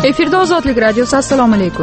Efirda Ozodlik radiosi. Assalomu alaykum.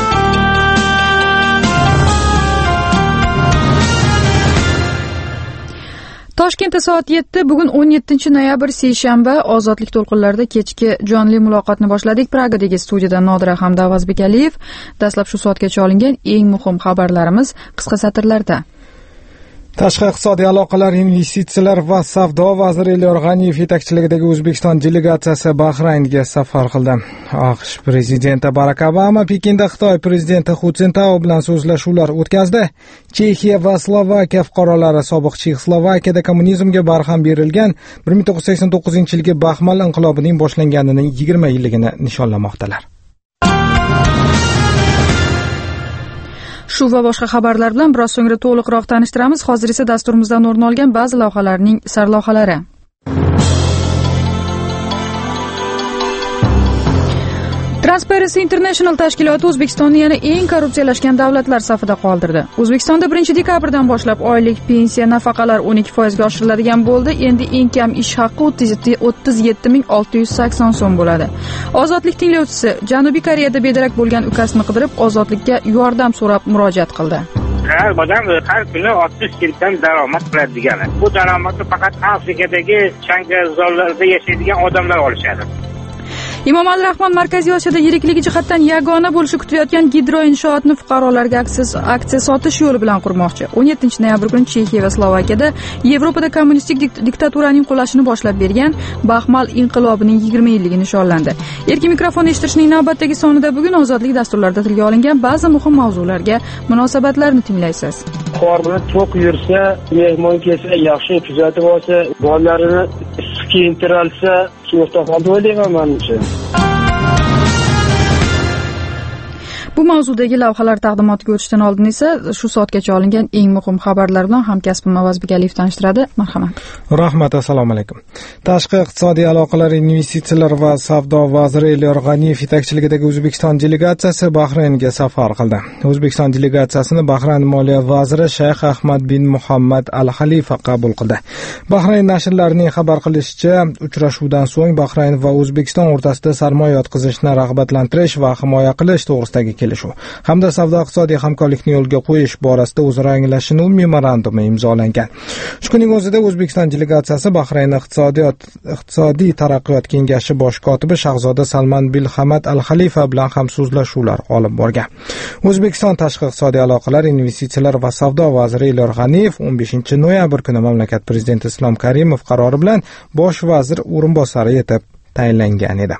Toshkentda soat 7, bugun 17-noyabr seshanba, Ozodlik to'lqinlarida kechki jonli muloqotni boshladik. Pragadagi studiyada Nodira hamda Avazbek Aliyev. Dastlab shu soatgacha olingan eng muhim xabarlarimiz qisqa satrlarda. Tashqi iqtisodiy aloqalar, investitsiyalar va savdo vaziri Elyor G'aniyev yetakchiligidagi O'zbekiston delegatsiyasi Bahraynga safar qildi. AQSh prezidenti Barak Obama Pekinda Xitoy prezidenti Hu Jintao bilan so'zlashuvlar o'tkazdi. Chexiya va Slovakiya fuqarolari sobiq Chexoslovakiyada kommunizmga barham berilgan 1989-yilgi Baxmal inqilobining boshlanganining 20 yilligini nishonlamoqdalar. Shu va boshqa xabarlar bilan biroz so'ngra to'liqroq tanishtiramiz. Hozir esa dasturimizdan o'rin olgan ba'zi lavhalarning sarlavhalari. Transparency International tashkiloti O'zbekistonni yana eng korrupsiyalashgan davlatlar safida qoldirdi. O'zbekistonda 1-dekabrdan boshlab oylik pensiya nafaqalar 12% ga oshiriladigan bo'ldi. Endi eng kam ish haqqi 37,680 so'm bo'ladi. Ozodlik tinglovchisi Janubiy Koreyada bedarak bo'lgan ukasini qidirib, ozodlikka yordam so'rab murojaat qildi. Har odam har kuni 60 sentdan daromad qiladi degani. Bu daromadni faqat Afrikadagi changalzorlarda yashaydigan odamlar olishadi. Emomali Rahmon Markaziy Osiyoda yirikligi jihatdan yagona bo'lishi kutilayotgan gidroinshootni fuqarolarga aksiya sotish yo'li bilan qurmoqchi. 17-noyabr kuni Chexiya va Slovakiyada Yevropada kommunistik diktaturaning qulashini boshlab bergan Baxmal inqilobining 20 yilligi nishonlandi. Erkin mikrofon eshitishning navbatdagi sonida bugun Ozodlik dasturlarida tilga olingan ba'zi muhim mavzularga munosabatlarni tinglaysiz. Qor bilan to'q yursa, mehmon kelsa, yaxshi kuzatib olsa, bolalarini kiyintiralsa, to'xtab o'ylayman menimcha. Bu mavzudagi lavhalar taqdimotiga o'tishdan oldin esa shu soatgacha olingan eng muhim xabarlar bilan hamkasbim Avazbek Aliyev tanishtiradi. Marhamat. Rahmat, assalomu alaykum. Tashqi iqtisodiy aloqalar, investitsiyalar va savdo vaziri Elyor G'aniyev yetakchiligidagi O'zbekiston delegatsiyasi Bahraynga safar qildi. O'zbekiston delegatsiyasini Bahrayn moliya vaziri Shayx Ahmad bin Muhammad Al-Xalifa qabul qildi. Bahrayn nashrlarining xabar qilishicha, uchrashuvdan so'ng Bahrayn va O'zbekiston o'rtasida sarmoya yotqizishni rag'batlantirish va himoya qilish to'g'risidagi kelishuv hamda savdo-iqtisodiy hamkorlikni yo'lga qo'yish borasida o'zaro anglashuv memorandumi imzolangan. Shu kunning o'zida O'zbekiston delegatsiyasi Bahrayn iqtisodiy taraqqiyot kengashi bosh kotibi Shahzoda Salman bin Hamad Al-Xalifa bilan ham so'zlashuvlar olib borgan. O'zbekiston tashqi iqtisodiy aloqalar, investitsiyalar va savdo vaziri Elyor G'aniyev 15-noyabr kuni mamlakat prezidenti Islom Karimov qarori bilan bosh vazir o'rinbosari etib tayinlangan edi.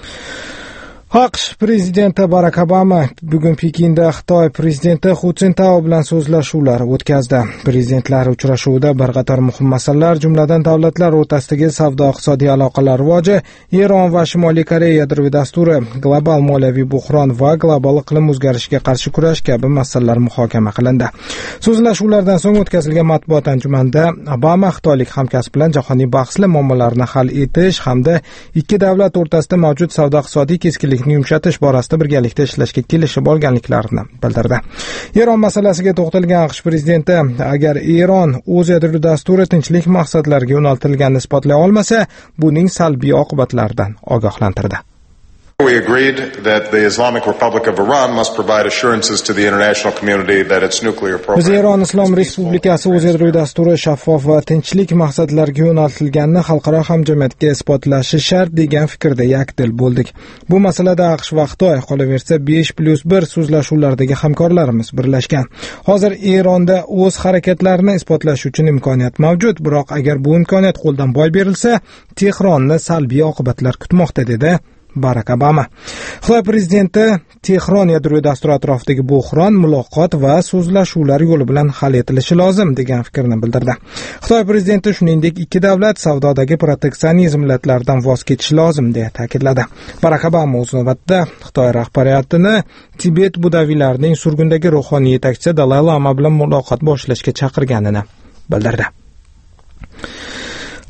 AQSh prezidenti Barak Obama bugun Pekinda Xitoy prezidenti Hu Jintao bilan so'zlashuvlar o'tkazdi. Prezidentlar uchrashuvida bir qator muhim masalalar, jumladan davlatlar o'rtasidagi savdo-iqtisodiy aloqalar rivoji, Eron va Shimoliy Koreya yadroviy dasturi, global moliyaviy buhron va global iqlim o'zgarishiga qarshi kurash kabi masalalar muhokama qilindi. So'zlashuvlardan so'ng o'tkazilgan matbuot anjumanida Obama xitoylik hamkasb bilan jahoniy bahsli muammolarni hal etish hamda ikki davlat o'rtasida mavjud savdo-iqtisodiy keskinlik yumshatish borasida birgalikda ishlashga kelishib olganliklarini bildirdi. Eron masalasiga to'xtalgan AQSh prezidenti, agar Eron o'z yadroviy dasturi tinchlik maqsadlariga yo'naltirilganini isbotlay olmasa, buning salbiy oqibatlaridan ogohlantirdi. We agreed that the Islamic Republic of Iran must provide assurances to the international community that its nuclear program. Biz Eron Islom Respublikasi o'z yadroviy dasturi shaffof va tinchlik maqsadlariga yo'naltirilganini xalqaro hamjamiyatga isbotlashi shart degan fikrda yakdil bo'ldik. Bu masalada AQSh va Xitoy, qolaversa 5+1 so'zlashuvlardagi hamkorlarimiz birlashgan. Hozir Eronda o'z harakatlarini isbotlash uchun imkoniyat mavjud, biroq agar bu imkoniyat qo'ldan boy berilsa, Tehronni salbiy oqibatlar kutmoqda, dedi Barak Obama. Xitoy prezidenti Tehron yadroviy dasturi atrofidagi buhron muloqot va so'zlashuvlar yo'li bilan hal etilishi lozim degan fikrni bildirdi. Xitoy prezidenti shuningdek ikki davlat savdodagi proteksionizm illatlaridan voz kechish lozim deya ta'kidladi. Barak Obama o'z navbatida Xitoy rahbariyatini Tibet budaviylarining surgundagi ruhoniy yetakchisi Dalay Lama bilan muloqot boshlashga chaqirganini bildirdi.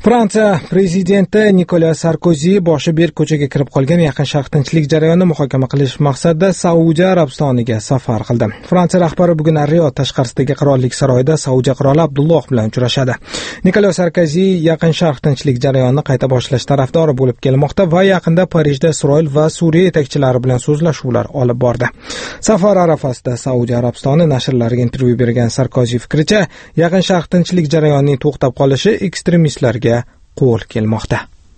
Fransiya prezidenti Nikolas Sarkozi boshi berk ko'chaga kirib qolgan Yaqin Sharq tinchlik jarayonini muhokama qilish maqsadida Saudiya Arabistoniga safar qildi. Fransiya rahbari bugun Riyod tashqarisidagi qirollik saroyida Saudiya qiroli Abdulloh bilan uchrashadi. Nikolas Sarkozi Yaqin Sharq tinchlik jarayonini qayta boshlash tarafdori bo'lib kelmoqda va yaqinda Parijda Isroil va Suriya yetakchilari bilan so'zlashuvlar olib bordi. Safar arafasida Saudiya Arabistoni nashrlariga intervyu bergan Sarkozi fikricha, Yaqin Sharq tinchlik jarayonining to'xtab qolishi ekstremistlarga qo'l kelmoqda.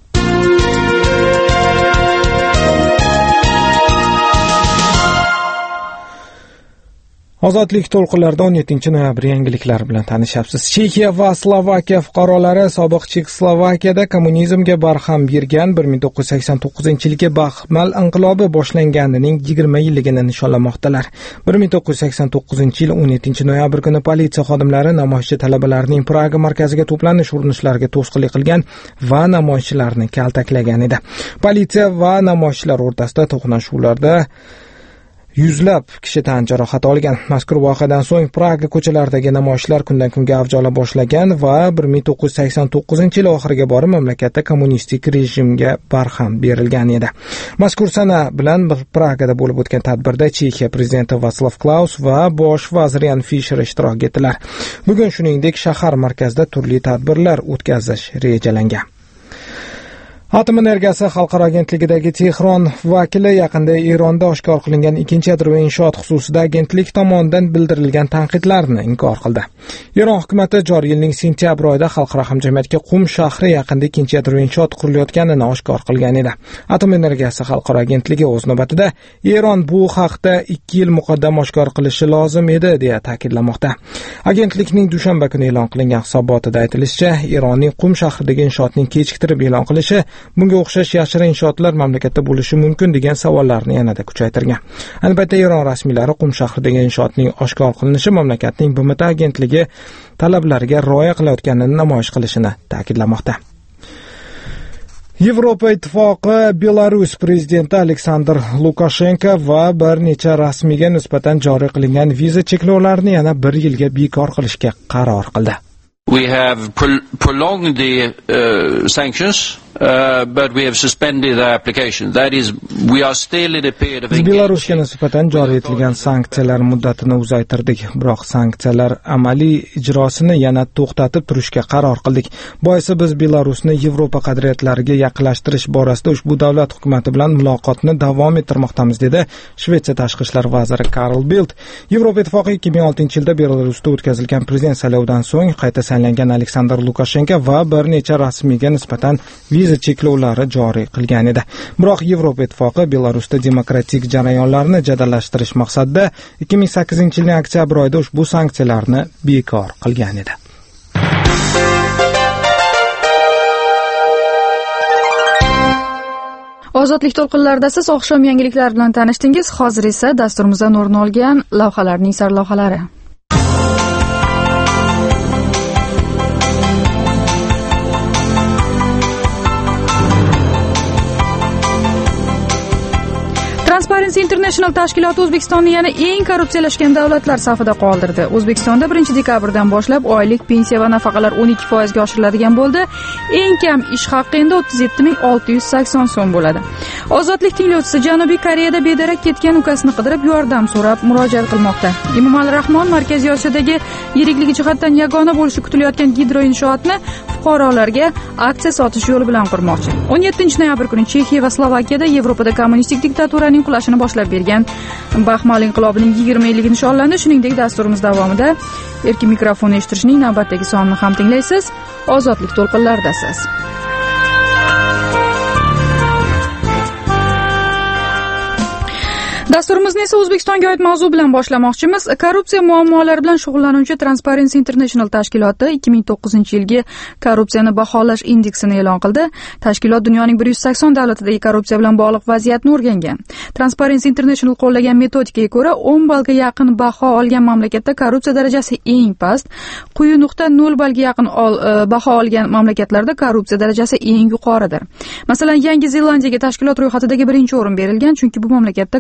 Ozodlik to'lqinlarida 17 noyabr yangiliklari bilan tanishyapsiz. Chexiya va Slovakiya fuqarolari sobiq Chekoslovakiyada kommunizmga barham bergan 1989-yilgi baxmal inqilobi boshlanganining 20 yilligini nishonlamoqdalar. 1989-yil 17 noyabr kuni politsiya xodimlari namoyishchi talabalarning Praga markaziga to'planish urinishlariga to'sqinlik qilgan va namoyishchilarni kaltaklagan edi. Politsiya va namoyishchilar o'rtasida to'qnashuvlarda yuzlab kishi tan jarohati olgan. Mazkur voqeadan so'ng Praga ko'chalaridagi namoyishlar kundan kunga avj ola boshlagan va 1989-yil oxiriga borib mamlakatda kommunistik rejimga barham berilgan edi. Mazkur sana bilan Pragada bo'lib o'tgan tadbirda Chexiya prezidenti Václav Klaus va bosh vazir Jan Fischer ishtirok etdilar. Bugun shuningdek shahar markazida turli tadbirlar o'tkazish rejalangan. Atom energiyasi xalqaro agentligidagi Tehron vakili yaqinda Eronda oshkor qilingan ikkinchi yadroviy inshoot xususida agentlik tomonidan bildirilgan tanqidlarni inkor qildi. Eron hukumatı joriy yilning sentyabr oyida xalqaro hamjamiyatga Qum shahri yaqinida ikkinchi yadroviy inshoot qurilayotganini oshkor qilgan edi. Atom energiyasi xalqaro agentligi o'z navbatida Eron bu haqda 2 yil muqaddam oshkor qilishi lozim edi deya ta'kidlamoqda. Agentlikning dushanba kuni e'lon qilingan hisobotida aytilishicha, Eronning Qum shahridagi inshootning kechiktirib e'lon qilishi bunga o'xshash yashirin inshootlar mamlakatda bo'lishi mumkin degan savollarni yanada kuchaytirgan. Ayni paytda Eron rasmiylari Qum shahridagi inshootning oshkor qilinishi mamlakatning BMT agentligi talablariga rioya qilayotganini namoyish qilishini ta'kidlamoqda. Yevropa Ittifoqi Belarus prezidenti Aleksandr Lukashenko va bir necha rasmiyga nisbatan joriy qilingan viza cheklovlarini yana 1 yilga bekor qilishga qaror qildi. We have prolonged the sanctions, but we have suspended the application. That is, we are still in a period of engagement. Belarusga nisbatan joriy etilgan sanksiyalar muddatini uzaytirdik, biroq sanksiyalar amaliy ijrosini yana to'xtatib turishga qaror qildik. Boisi biz Belarusni Yevropa qadriyatlariga yaqinlashtirish borasida ushbu davlat hukumati bilan muloqotni davom ettirmoqdamiz, dedi Shvetsiya tashqi ishlar vaziri Carl Bildt. Yevropa Ittifoqi 2006-yilda Belarusda o'tkazilgan prezident saylovidan so'ng qayta saylangan Aleksandr Lukashenko va bir necha rasmiyga nisbatan viza cheklovlari joriy qilgan edi. Biroq Yevropa Ittifoqi Belarusda demokratik jarayonlarni jadallashtirish maqsadida 2008-yilning oktyabr oyida ushbu sanksiyalarni bekor qilgan edi. Ozodlik to'lqinlarida siz oqshom yangiliklar bilan tanishdingiz. Hozir esa dasturimizdan o'rin olgan lavhalarning sarlavhalari. Transparency International tashkiloti O'zbekistonni yana eng korrupsiyalashgan davlatlar safida qoldirdi. O'zbekistonda 1-dekabrdan boshlab oylik pensiya va nafaqalar 12% ga oshiriladigan bo'ldi. Eng kam ish haqqi endi 37.680 so'm bo'ladi. Ozodlik tinglovchisi Janubiy Koreyada bedarak ketgan ukasini qidirib yordam so'rab murojaat qilmoqda. Emomali Rahmon Markaziy Osiyodagi yirikligi jihatdan yagona bo'lishi kutilayotgan gidroinshootni fuqarolarga aksiya sotish yo'li bilan qurmoqchi. 17 noyabr kuni Chexiya va Slovakiyada Yevropada kommunistik diktaturaning qulashini boshlab bergan Baxmal inqilobining 20 yilligi nishonlandi. Shuningdek, dasturimiz davomida erkin mikrofonni eshittirishning navbatdagi sonini ham tinglaysiz. Ozodlik to'lqinlaridasiz. Dasturimizni esa O'zbekistonga oid mavzu bilan boshlamoqchimiz. Korrupsiya muammolari bilan shug'ullanuvchi Transparency International tashkiloti 2009-yilgi korrupsiyani baholash indeksini e'lon qildi. Tashkilot dunyoning 180 davlatidagi korrupsiya bilan bog'liq vaziyatni o'rgangan. Transparency International qo'llagan metodikaga ko'ra 10 ballga yaqin baho olgan mamlakatda korrupsiya darajasi eng past, quyi nuqta 0 ballga yaqin baho olgan mamlakatlarda korrupsiya darajasi eng yuqoridir. Masalan, Yangi Zelandiyaga tashkilot ro'yxatidagi birinchi o'rin berilgan, chunki bu mamlakatda korrupsiya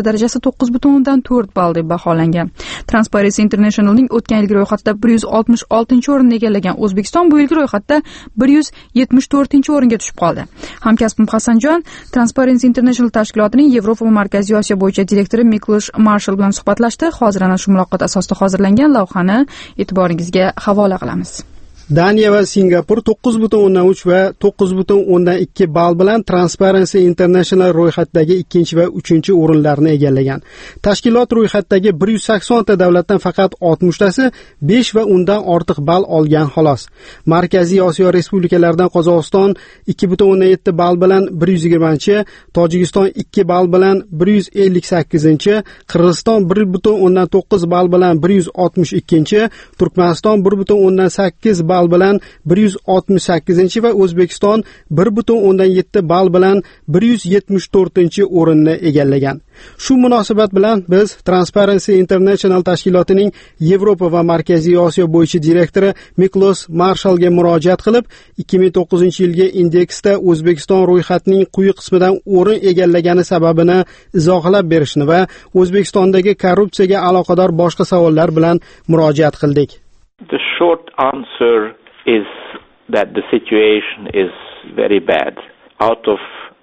darajasi 9.4 ball deb baholangan. Transparency Internationalning o'tgan yilgi ro'yxatida 166-o'rinni egallagan O'zbekiston bu yilgi ro'yxatda 174-o'ringa tushib qoldi. Hamkasbim Hasanjon Transparency International tashkilotining Yevropa va Markaziy Osiyo bo'yicha direktori Miklos Marshall bilan suhbatlashdi. Hozir ana shu muloqot asosida hozirlangan lavhani e'tiboringizga havola qilamiz. Daniya va Singapur 9.3 va 9.2 ball bilan Transparency International ro'yxatdagi 2 va 3 o'rinlarni egallagan. Tashkilot ro'yxatdagi 180 ta davlatdan faqat 60 tasi 5 va undan ortiq ball olgan xolos. Markaziy Osiyo respublikalaridan Qozog'iston 2.7 ball bilan 120-chi, Tojikiston 2 ball bilan 158-chi, Qirg'iziston 1.9 ball bilan 162-chi, Turkmaniston 1.8 ball bilan 168-chi va O'zbekiston 1.7 ball bilan 174-chi o'rinni egallagan. Shu munosabat bilan biz Transparency International tashkilotining Yevropa va Markaziy Osiyo bo'yicha direktori Miklos Marshallga murojaat qilib, 2009-yilgi indeksda O'zbekiston ro'yxatning quyi qismidan o'rin egallagani sababini izohlab berishni va O'zbekistondagi korrupsiyaga aloqador boshqa savollar bilan murojaat qildik. The short answer is that the situation is very bad. Out of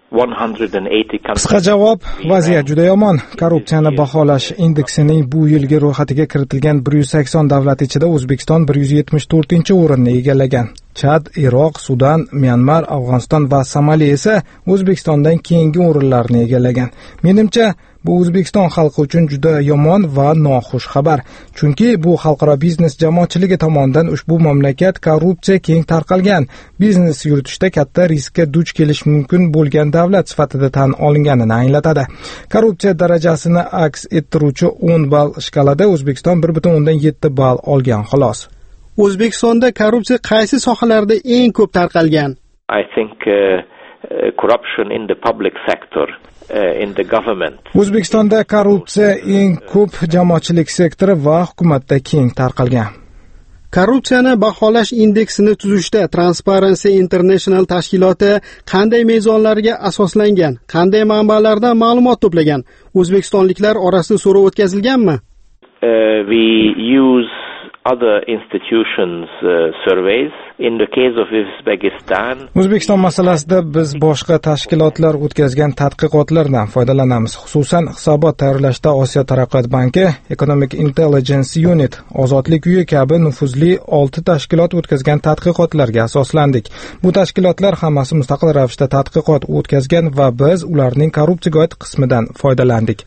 180 Qisqa javob, vaziyat juda yomon. Korrupsiyani baholash indeksining bu yilgi ro'yxatiga kiritilgan 180 davlat ichida O'zbekiston 174-o'rinni egallagan. Chad, Iroq, Sudan, Myanmar, Afg'oniston va Somali esa O'zbekistondan keyingi o'rinlarni egallagan. Menimcha, bu O'zbekiston xalqi uchun juda yomon va noxush xabar. Chunki bu xalqaro biznes jamoatchiligi tomonidan ushbu mamlakat korrupsiya keng tarqalgan, biznes yuritishda katta riskka duch kelish mumkin bo'lgan davlat sifatida tan olinganini anglatadi. Korrupsiya darajasini aks ettiruvchi 10 ball shkalada O'zbekiston 1.7 ball olgan xolos. O'zbekistonda korrupsiya qaysi sohalarda eng ko'p tarqalgan? I think corruption in the public sector. In the government. O'zbekistonda korrupsiya eng ko'p jamoatchilik sektori va hukumatda keng tarqalgan. Korrupsiyani baholash indeksini tuzishda Transparency International tashkiloti qanday mezonlarga asoslangan, qanday manbalardan ma'lumot to'plagan? O'zbekistonliklar orasida so'rov o'tkazilganmi? We use other institutions surveys. In the case of Uzbekistan, O'zbekiston masalasida biz boshqa tashkilotlar o'tkazgan tadqiqotlardan foydalanamiz. Xususan, hisobot tayyorlashda Osiyo taraqqiyot banki, Economic Intelligence Unit, Ozodlik uyi kabi nufuzli 6 tashkilot o'tkazgan tadqiqotlarga asoslandik. Bu tashkilotlar hammasi mustaqil ravishda tadqiqot o'tkazgan va biz ularning korrupsiyaga oid qismidan foydalandik.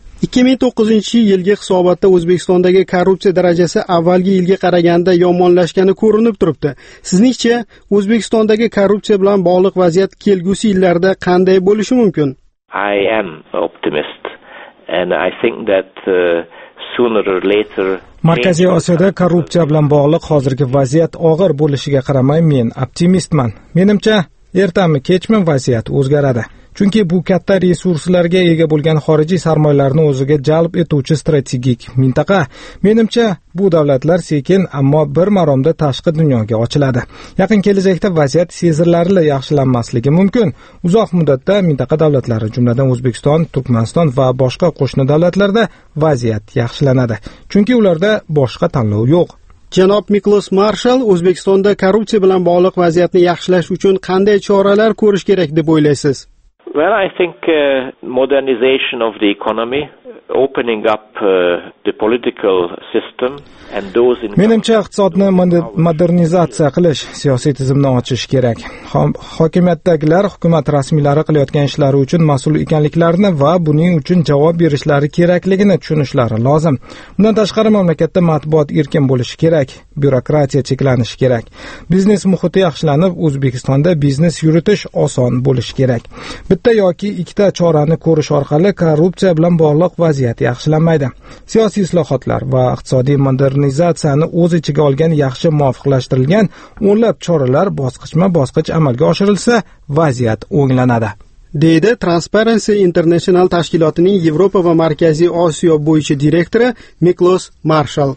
2009-yilgi hisobotda O'zbekistondagi korrupsiya darajasi avvalgi yilga qaraganda yomonlashgani ko'rinib turibdi. Sizningcha, O'zbekistondagi korrupsiya bilan bog'liq vaziyat kelgusi yillarda qanday bo'lishi mumkin? I am optimist and I think that sooner or later Markaziy Osiyoda korrupsiya bilan bog'liq hozirgi vaziyat og'ir bo'lishiga qaramay men optimistman. Menimcha, ertami kechmi vaziyat o'zgaradi. Chunki bu katta resurslarga ega bo'lgan xorijiy sarmoyalarni o'ziga jalb etuvchi strategik mintaqa. Menimcha, bu davlatlar sekin ammo bir maromda tashqi dunyoga ochiladi. Yaqin kelajakda vaziyat sezilarli yaxshilanmasligi mumkin. Uzoq muddatda mintaqa davlatlari, jumladan O'zbekiston, Turkmaniston va boshqa qo'shni davlatlarda vaziyat yaxshilanadi. Chunki ularda boshqa tanlov yo'q. Janob Miklos Marshall, O'zbekistonda korrupsiya bilan bog'liq vaziyatni yaxshilash uchun qanday choralar ko'rish kerak deb o'ylaysiz? Well, I think modernization of the economy, opening up the political system and those in Menimcha iqtisodni modernizatsiya qilish, siyosiy tizimni ochish kerak. Hokimiyatdagilar hukumat rasmiylari qilayotgan ishlari uchun mas'ul ekanliklarini va buning uchun javob berishlari kerakligini tushunishlari lozim. Bundan tashqari mamlakatda matbuot erkin bo'lishi kerak, byurokratiya cheklanishi kerak. Biznes muhiti yaxshilanib, O'zbekistonda biznes yuritish oson bo'lishi kerak. Bitta yoki ikkita chorani ko'rish orqali korrupsiya bilan bog'liq vaziyat yaxshilanmaydi. Siyosiy islohotlar va iqtisodiy modernizatsiyani o'z ichiga olgan yaxshi muvofiqlashtirilgan o'nlab choralar bosqichma-bosqich amalga oshirilsa, vaziyat o'nglanadi. deydi Transparency International tashkilotining Yevropa va Markaziy Osiyo bo'yicha direktori Miklos Marshall.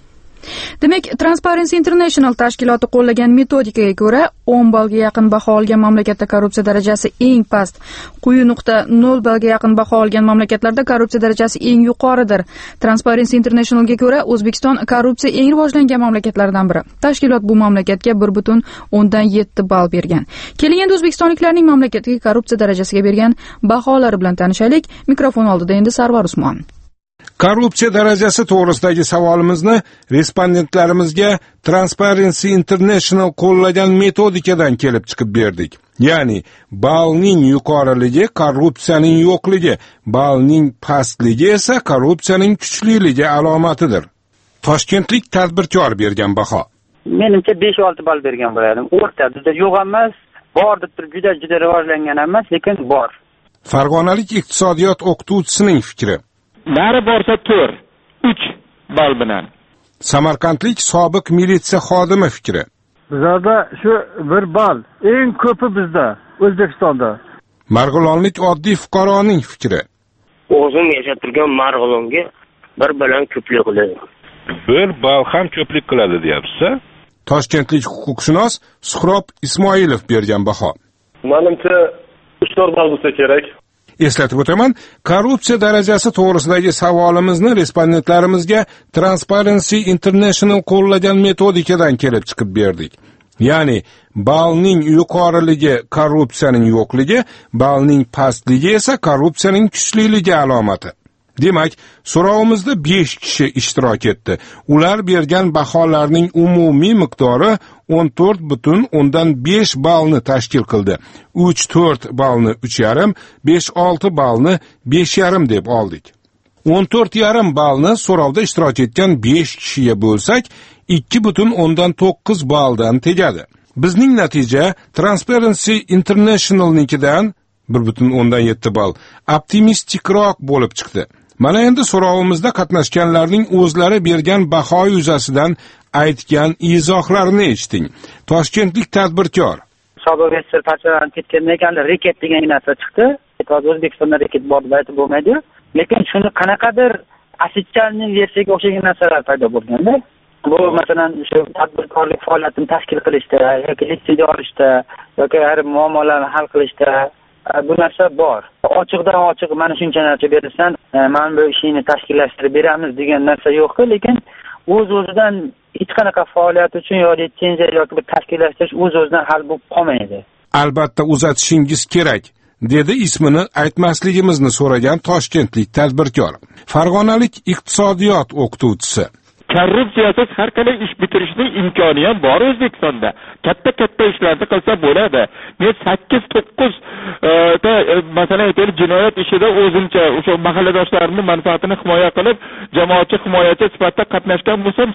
Demak, Transparency International tashkiloti qo'llagan metodikaga ko'ra 10 ballga yaqin baho olgan mamlakatda korrupsiya darajasi eng past, quyi nuqta 0 ballga yaqin baho olgan mamlakatlarda korrupsiya darajasi eng yuqoridir. Transparency Internationalga ko'ra O'zbekiston korrupsiya eng rivojlangan mamlakatlardan biri. Tashkilot bu mamlakatga 1.7 ball bergan. Keling endi o'zbekistonliklarning mamlakatga korrupsiya darajasiga bergan baholari bilan tanishaylik. Mikrofon oldida endi Sarvar Usmon. Korrupsiya darajasi to'g'risidagi savolimizni respondentlarimizga Transparency International qo'llagan metodikadan kelib chiqib berdik. Ya'ni, ballning yuqoriligi korrupsiyaning yo'qligi, ballning pastligi esa korrupsiyaning kuchliligi alomatidir. Toshkentlik tadbirkor bergan baho. Menimcha 5-6 ball bergan bo'ladim. O'rta, bizda yo'q emas, bor deb turib juda rivojlangan emas, lekin bor. Farg'onalik iqtisodiyot o'qituvchisining fikri. Nari borsa 4, 3 ball bilan. Samarqandlik sobiq militsiya xodimi fikri. Bizda shu 1 ball eng ko'pi bizda, O'zbekistonda. Marg'ilonlik oddiy fuqaroning fikri. O'zim yashab turgan Marg'ilonga 1 bilan ko'plik qiladi. 1 ball ham ko'plik qiladi deyapsiz-a? Toshkentlik huquqshunos Suhrob Ismoilov bergan baho. Menimcha 3-4 ball bo'lsa kerak. Eslatib o'taman, korrupsiya darajasi to'g'risidagi savolimizni respondentlarimizga Transparency International qo'llagan metodikadan kelib chiqib berdik. Ya'ni, ballning yuqoriligi korrupsiyaning yo'qligi, ballning pastligi esa korrupsiyaning kuchliligi alomati. Demak, so'rovimizda 5 kishi ishtirok etdi. Ular bergan baholarning umumiy miqdori 14.5 ballni tashkil qildi. 3-4 ballni 3,5, 5-6 ballni 5,5 deb oldik. 14,5 ballni so'rovda ishtirok etgan 5 kishiga bo'lsak, 2.9 balldan tegadi. Bizning natija Transparency Internationalnikidan 1.7 ball optimistikroq bo'lib chiqdi. Mana endi so'rovimizda qatnashganlarning o'zlari bergan baho yuzasidan aytgan izohlarini eshiting. Toshkentlik tadbirkor. Sobiq ministr parchalanib ketgandan ekan, reket degan narsa chiqdi. Hozir O'zbekistonda reket bor deb aytib bo'lmaydi. Lekin shuni qanaqadir ofitsialniy versiyaga o'xshagan narsalar paydo bo'lganda, bu masalan shu tadbirkorlik faoliyatini tashkil qilishda yoki litsenziya olishda yoki ayrim muammolarni hal qilishda bu narsa bor. Ochiqdan ochiq mana shuncha narsa berilsan, mana bu ishni tashkillashtirib beramiz degan narsa yo'q, lekin o'z-o'zidan hech qanaqa faoliyat uchun yo litsenziya yoki bir tashkillashtirish o'z-o'zidan hal bo'lib qolmaydi. Albatta uzatishingiz kerak, dedi ismini aytmasligimizni so'ragan toshkentlik tadbirkor. Farg'onalik iqtisodiyot o'qituvchisi. Korrupsiyasiz har qanday ish bitirishning imkoni ham bor O'zbekistonda. Katta ishlarni qilsa bo'ladi. Men 8-9 ta masalan aytaylik jinoyat ishida o'zimcha o'sha mahalladoshlarimni manfaatini himoya qilib, jamoatchi himoyachi sifatida qatnashgan bo'lsam,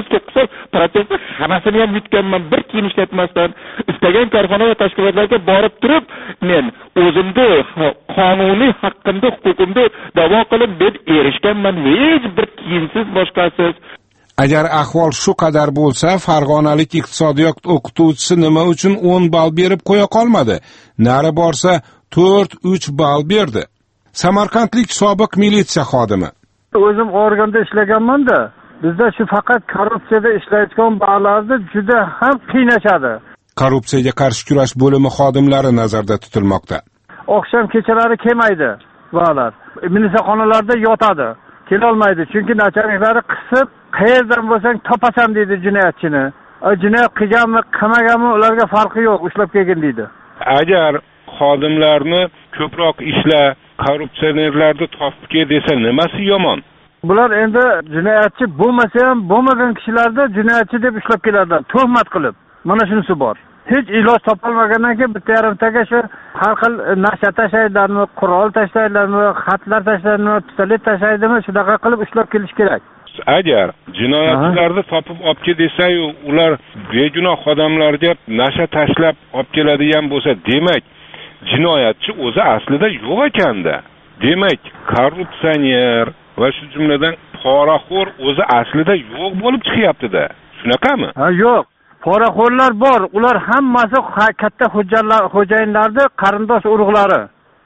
8-9% hammasini ham yutganman, bir tiyin ishlatmasdan. Istagan korxona va tashkilotlarga borib turib, men o'zimni qonuniy haqqimda, huquqimda da'vo qilib men erishganman. Hech bir tiyinsiz boshqasiz. Agar ahvol shu qadar bo'lsa, farg'onalik iqtisodiyot o'qituvchisi nima uchun 10 ball berib qo'ya qolmadi? Nari borsa 4-3 ball berdi. Samarqandlik sobiq militsiya xodimi. O'zim organda ishlaganman-da, bizda shu faqat korrupsiyada ishlayotgan ba'zilarni juda ham qiynashadi. Korrupsiyaga qarshi kurash bo'limi xodimlari nazarda tutilmoqda. Oqshom kechalari kelmaydi ba'zilar. Militsiyaxonalarda yotadi. Kelolmaydi, chunki nachalniklari qisib, qayerdan bo'lsang topasan deydi jinoyatchini. Jinoyat qilganmi, qilmaganmi ularga farqi yo'q, ushlab kelgin deydi. Agar xodimlarni ko'proq ishla, korrupsionerlarni topib kel desa nimasi yomon? Bular endi jinoyatchi bo'lmasa ham bo'lmagan kishilarni jinoyatchi deb ushlab keladilar, tuhmat qilib. Mana shunisi bor. Hech iloj topolmagandan keyin bitta yarimtaga shu har xil nasha tashlaydilarmi, qurol tashlaydilarmi, xatlar tashlaydilarmi, pistolet tashlaydimi, shunaqa qilib ushlab kelish kerak. Agar jinoyatchilarni topib olib kel desa-yu, ular begunoh odamlarga nasha tashlab olib keladigan bo'lsa, demak, jinoyatchi o'zi aslida yo'q ekanda. Demak, korrupsioner va shu jumladan poraxo'r o'zi aslida yo'q bo'lib chiqyapti-da. Shunaqami? Ha, yo'q. Poraxo'rlar bor. Ular hammasi katta xo'jayinlarning qarindosh urug'lari.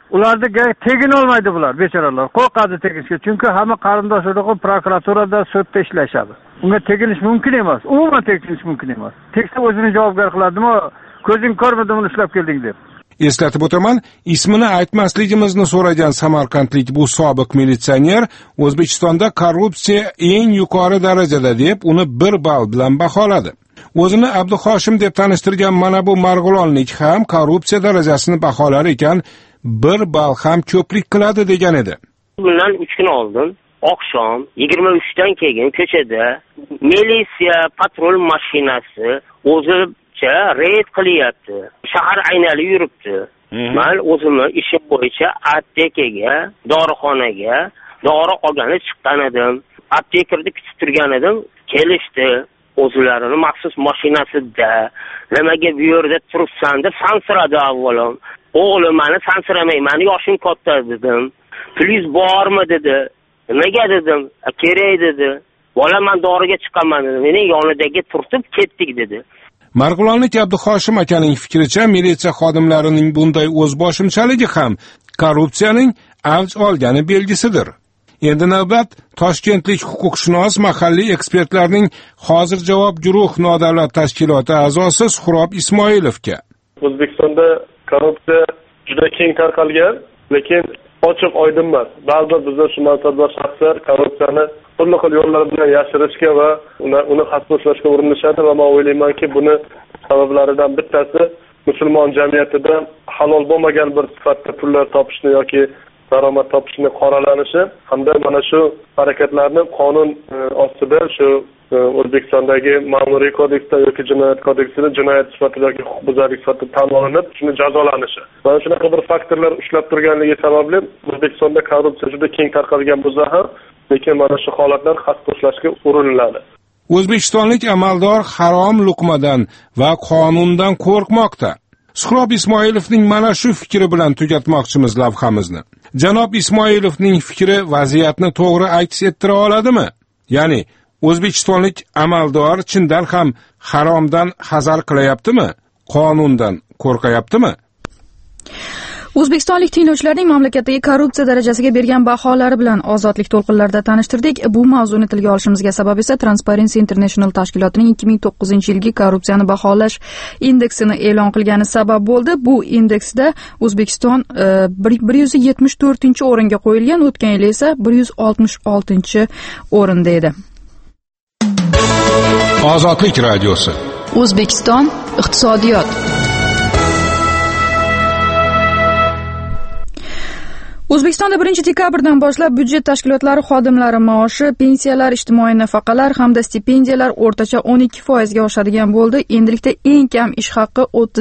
ularni tegin olmaydi bular, bechoralar. Qo'rqadi tegishga. Chunki hamma qarindosh urug'i prokuraturada, sudda ishlashadi. Unga teginish mumkin emas. Umuman teginish mumkin emas. Tegsa o'zini javobgar qiladimi? Ko'zing ko'rmadimi uni ushlab kelding deb. Eslatib o'taman, ismini aytmasligimizni so'ragan samarqandlik bu sobiq militsioner O'zbekistonda korrupsiya eng yuqori darajada deb uni 1 ball bilan baholadi. O'zini Abduhoshim deb tanishtirgan mana bu marg'ilonlik ham korrupsiya darajasini baholar ekan, 1 ball ham ko'plik qiladi degan edi. Bundan 3 kun oldin oqshom 23 dan keyin ko'chada militsiya patrul mashinasi o'zicha reyd qilyapti. Shahar aynali yuribdi. Men o'zimni ishim bo'yicha aptekaga, dorixonaga dori olgani chiqqan edim. Aptekarda kutib turgan edim. Kelishdi. O'zlarining maxsus mashinasida nimaga bu yerda turibsan deb sansiradi avvalo. O'g'lim meni sansiramayman, yoshim katta dedim. Pulingiz bormi dedi. Nimaga dedim? Kerak dedi. Bola men doriga chiqaman dedi. Meni yonidagi turtib ketdik dedi. Marg'ilonlik Abduhoshim akaning fikricha, militsiya xodimlarining bunday o'zboshimchaligi ham korrupsiyaning avj olgani belgisidir. Endi navbat toshkentlik huquqshunos mahalliy ekspertlarning hozir javob guruh nodavlat tashkiloti a'zosi Suhrob Ismoilovga. O'zbekistonda korrupsiya juda keng tarqalgan, lekin ochiq oydin emas. Ba'zi bizning shu mansabdor shaxslar korrupsiyani turli xil yo'llar bilan yashirishga va uni xaspo'shlashga urinishadi va men o'ylaymanki, buni sabablaridan bittasi musulmon jamiyatida halol bo'lmagan bir sifatda pullar topishni yoki daromad topishni qoralanishi hamda mana shu harakatlarni qonun ostida shu O'zbekistondagi ma'muriy kodeksda yoki jinoyat kodeksida jinoyat sifatida yoki huquqbuzarlik sifatida tan olinib, shuni jazolanishi. Mana shunaqa bir faktorlar ushlab turganligi sababli O'zbekistonda korrupsiya juda keng tarqalgan bo'lsa ham, lekin mana shu holatlar xaspo'shlashga uriniladi. O'zbekistonlik amaldor harom luqmadan va qonundan qo'rqmoqda. Suhrob Ismoilovning mana shu fikri bilan tugatmoqchimiz lavhamizni. Janob Ismoilovning fikri vaziyatni to'g'ri aks ettira oladimi? Ya'ni O'zbekistonlik amaldor chindan ham haromdan hazar qilayaptimi? Qonundan qo'rqayaptimi? O'zbekistonlik tinglovchilarning mamlakatdagi korrupsiya darajasiga bergan baholari bilan ozodlik to'lqinlarida tanishtirdik. Bu mavzuni tilga olishimizga sabab esa Transparency International tashkilotining 2009-yilgi korrupsiyani baholash indeksini e'lon qilgani sabab bo'ldi. Bu indeksda O'zbekiston 174-o'ringa qo'yilgan, o'tgan yil esa 166-o'rinda edi. Ozodlik radiosi. O'zbekiston iqtisodiyot. O'zbekistonda 1-dekabrdan boshlab byudjet tashkilotlari xodimlari maoshi, pensiyalar, ijtimoiy nafaqalar hamda stipendiyalar o'rtacha 12% ga oshadigan bo'ldi. Endilikda eng kam ish haqqi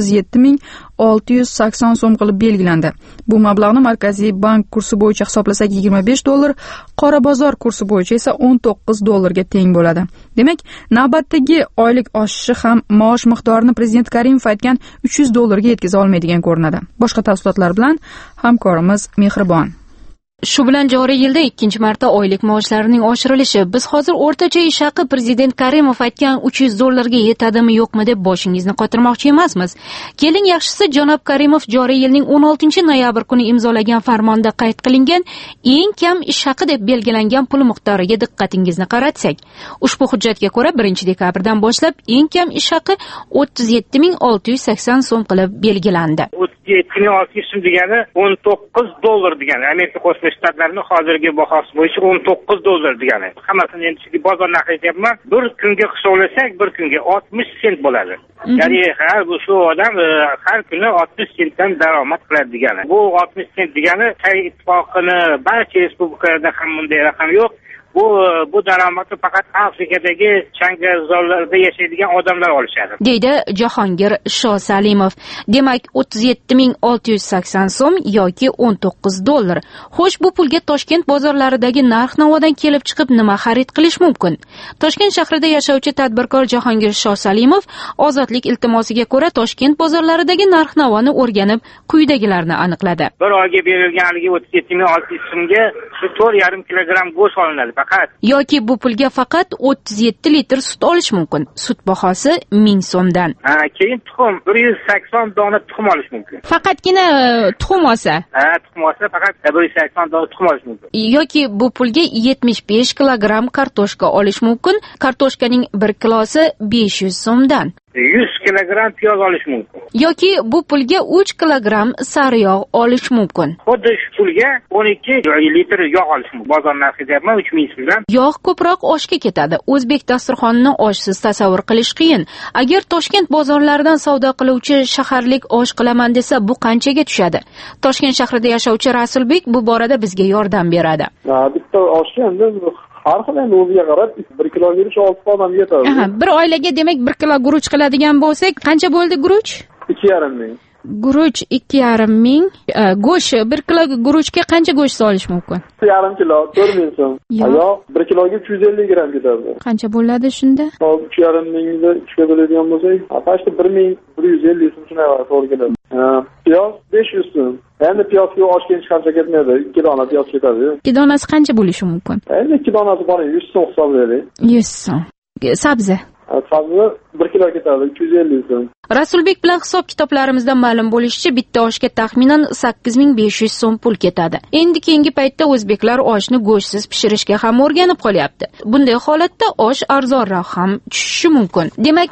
37.680 so'm qilib belgilandi. Bu mablag'ni Markaziy bank kursi bo'yicha hisoblasak $25, qora bozor kursi bo'yicha esa $19 teng bo'ladi. Demak, navbatdagi oylik oshishi ham maosh miqdorini Prezident Karimov aytgan $300 ga yetkiza olmaydigan ko'rinadi. Boshqa tafsilotlar bilan hamkorimiz Mehribon. Shu bilan joriy yilda ikkinchi marta oylik maoshlarining oshirilishi. Biz hozir o'rtacha ish haqi Prezident Karimov aytgan $300 ga yetadimi yo'qmi deb boshingizni qotirmoqchi emasmiz. Keling, yaxshisi janob Karimov joriy yilning 16-noyabr kuni imzolagan farmonda qayd qilingan eng kam ish haqi deb belgilangan pul miqdoriga diqqatingizni qaratsak. Ushbu hujjatga ko'ra 1-dekabrdan boshlab eng kam ish haqi 37.680 so'm qilib belgilandi. 37.600 so'm degani $19 degani. Amerika Qo'shma Shtatlarining hozirgi bahosi bo'yicha $19 degani. Hammasini endi bozor narxi aytyapman. Bir kunga hisoblasak, bir kunga 60 sent bo'ladi. Ya'ni bu shu odam har kuni 60 sentdan daromad qiladi degani. Bu 60 sent degani Xitoy ittifoqini barcha respublikalarda ham bunday raqam yo'q. Bu daromadni faqat Afrikadagi changalzorlarda yashaydigan odamlar olishadi, deydi Jahongir Shosalimov. Demak, 37.680 so'm yoki $19. Xo'sh, bu pulga Toshkent bozorlaridagi narx-navodan kelib chiqib nima xarid qilish mumkin? Toshkent shahrida yashovchi tadbirkor Jahongir Shosalimov ozodlik iltimosiga ko'ra Toshkent bozorlaridagi narx-navoni o'rganib, quyidagilarni aniqladi. Bir oyga berilganligi 37.600 so'mga 4,5 kilogramm go'sht olinadi. faqat. Yoki bu pulga faqat 37 litr sut olish mumkin. Sut bahosi 1000 so'mdan. Keyin tuxum 180 dona tuxum olish mumkin. Faqatgina tuxum olsa. Tuxum olsa faqat 180 dona tuxum olish mumkin. Yoki bu pulga 75 kilogramm kartoshka olish mumkin. Kartoshkaning 1 kilosi 500 so'mdan. 100 kilogramm piyoz olish mumkin. Yoki bu pulga 3 kilogramm sariyog' olish mumkin. Xuddi shu pulga 12 litr yog' olish mumkin. Bozor narxi deyapman 3000 so'mdan. Yog' ko'proq oshga ketadi. O'zbek dasturxonini oshsiz tasavvur qilish qiyin. Agar Toshkent bozorlaridan savdo qiluvchi shaharlik osh qilaman desa, bu qanchaga tushadi? Toshkent shahrida yashovchi Rasulbek bu borada bizga yordam beradi. Bitta oshga endi har xil endi o'ziga qarab 1 kilo guruch 6 odamga yetadi. Bir oilaga demak 1 kilo guruch qiladigan bo'lsak, qancha bo'ldi guruch? 2,5 ming. Guruch 2,5 ming. Go'sht 1 kilo guruchga qancha go'sht solish mumkin? 1,5 kilo 4000 so'm. Yo'q, 1 kiloga 350 gramm ketadi. Qancha bo'ladi shunda? 3,5 mingni 3ga bo'ladigan bo'lsak, apashda 1150 so'm shunday to'g'ri keladi. Piyoz 500 so'm. Endi piyozga oshga hech qancha ketmaydi. 2 dona piyoz ketadi. 2 donasi qancha bo'lishi mumkin? Endi 2 donasi bor, 100 so'm hisoblaylik. 100 so'm. Sabzi. Sabzi 1 kilo ketadi, 250 so'm. Rasulbek bilan hisob kitoblarimizdan ma'lum bo'lishicha, bitta oshga taxminan 8500 so'm pul ketadi. Endi keyingi paytda o'zbeklar oshni go'shtsiz pishirishga ham o'rganib qolyapti. Bunday holatda osh arzonroq ham tushishi mumkin. Demak,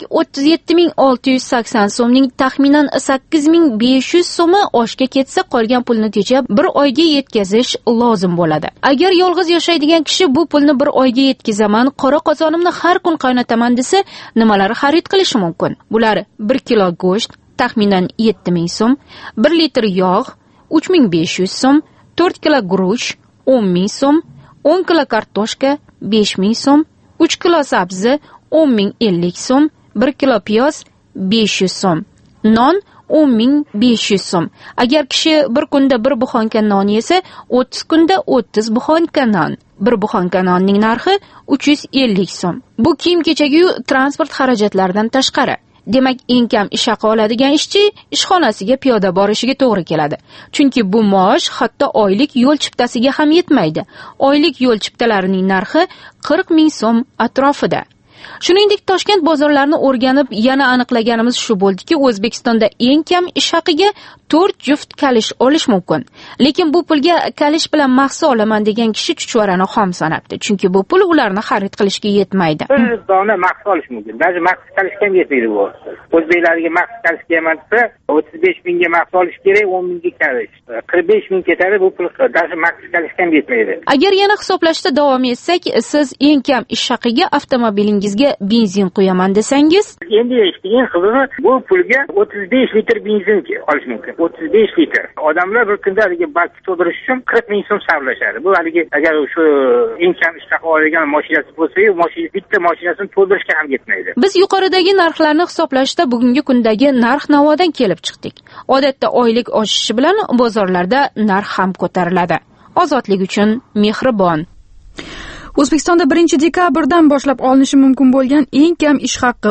37680 so'mning taxminan 8500 so'mi oshga ketsa, qolgan pulni tejab bir oyga yetkazish lozim bo'ladi. Agar yolg'iz yashaydigan kishi bu pulni bir oyga yetkazaman, qora qozonimni har kun qaynataman desa, nimalar xarid qilishi mumkin? Bular 1 kilo go'sht taxminan 7000 so'm, 1 litr yog' 3500 so'm, 4 kilo guruch 10000 so'm, 10 kilo kartoshka 5000 so'm, 3 kilo sabzi 10050 so'm, 1 kilo piyoz 500 so'm, non 10500 so'm. Agar kishi bir kunda bir buxonka non yesa, 30 kunda 30 buxonka non. Bir buxonka nonning narxi 350 so'm. Bu kiyim-kechagu transport xarajatlaridan tashqari. Demak, eng kam ish haqi oladigan ishchi ishxonasiga piyoda borishiga to'g'ri keladi. Chunki bu maosh hatto oylik yo'l chiptasiga ham yetmaydi. Oylik yo'l chiptalarining narxi 40 ming so'm atrofida. Shuningdek, Toshkent bozorlarini o'rganib, yana aniqlaganimiz shu bo'ldiki, O'zbekistonda eng kam ish haqiga 4 juft kalish olish mumkin. Lekin bu pulga kalish bilan mahsul olaman degan kishi chuchvarani xom sanabdi. Chunki bu pul ularni xarid qilishga yetmaydi. 100 dona mahsul olish mumkin. Даже mahsul kalishga ham yetmaydi bu. O'zbeklarga mahsul kalishga ham 35 mingga mahsul olish kerak, 10 mingga kalish. 45 ming ketadi, bu pul даже mahsul kalishga ham yetmaydi. Agar yana hisoblashda davom etsak, siz eng kam ish haqiga avtomobilingizga benzin quyaman desangiz, endi eng qizig'i bu pulga 35 litr benzin olish mumkin. 35 litr. Odamlar bir kunda balki to'ldirish uchun 40 ming so'm sarflashadi. Bu haligi agar shu eng kam ish haqi oladigan mashinasi bo'lsa-yu, bitta mashinasini to'ldirishga ham yetmaydi. Biz yuqoridagi narxlarni hisoblashda bugungi kundagi narx-navodan kelib chiqdik. Odatda oylik oshishi bilan bozorlarda narx ham ko'tariladi. Ozodlik uchun mehribon. O'zbekistonda 1-dekabrdan boshlab olinishi mumkin bo'lgan eng kam ish haqqi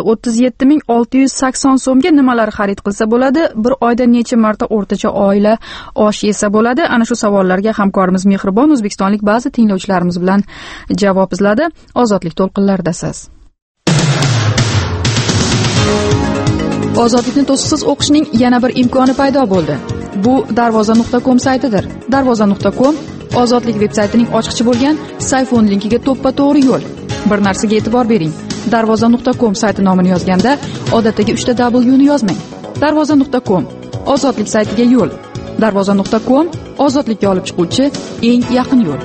37680 so'mga nimalar xarid qilsa bo'ladi? Bir oyda necha marta o'rtacha oila osh yesa bo'ladi? Ana shu savollarga hamkorimiz Mehribon o'zbekistonlik ba'zi tinglovchilarimiz bilan javob izladi. Ozodlik to'lqinlaridasiz. Ozodlikni to'siqsiz o'qishning yana bir imkoni paydo bo'ldi. Bu darvoza.com saytidir. Darvoza.com Ozodlik veb-saytining ochiqchi bo'lgan sayfon linkiga to'ppa-to'g'ri yo'l. Bir narsaga e'tibor bering. Darvoza.com sayti nomini yozganda odatdagi 3 ta W ni yozmang. Darvoza.com Ozodlik saytiga yo'l. Darvoza.com ozodlikka olib chiquvchi eng yaqin yo'l.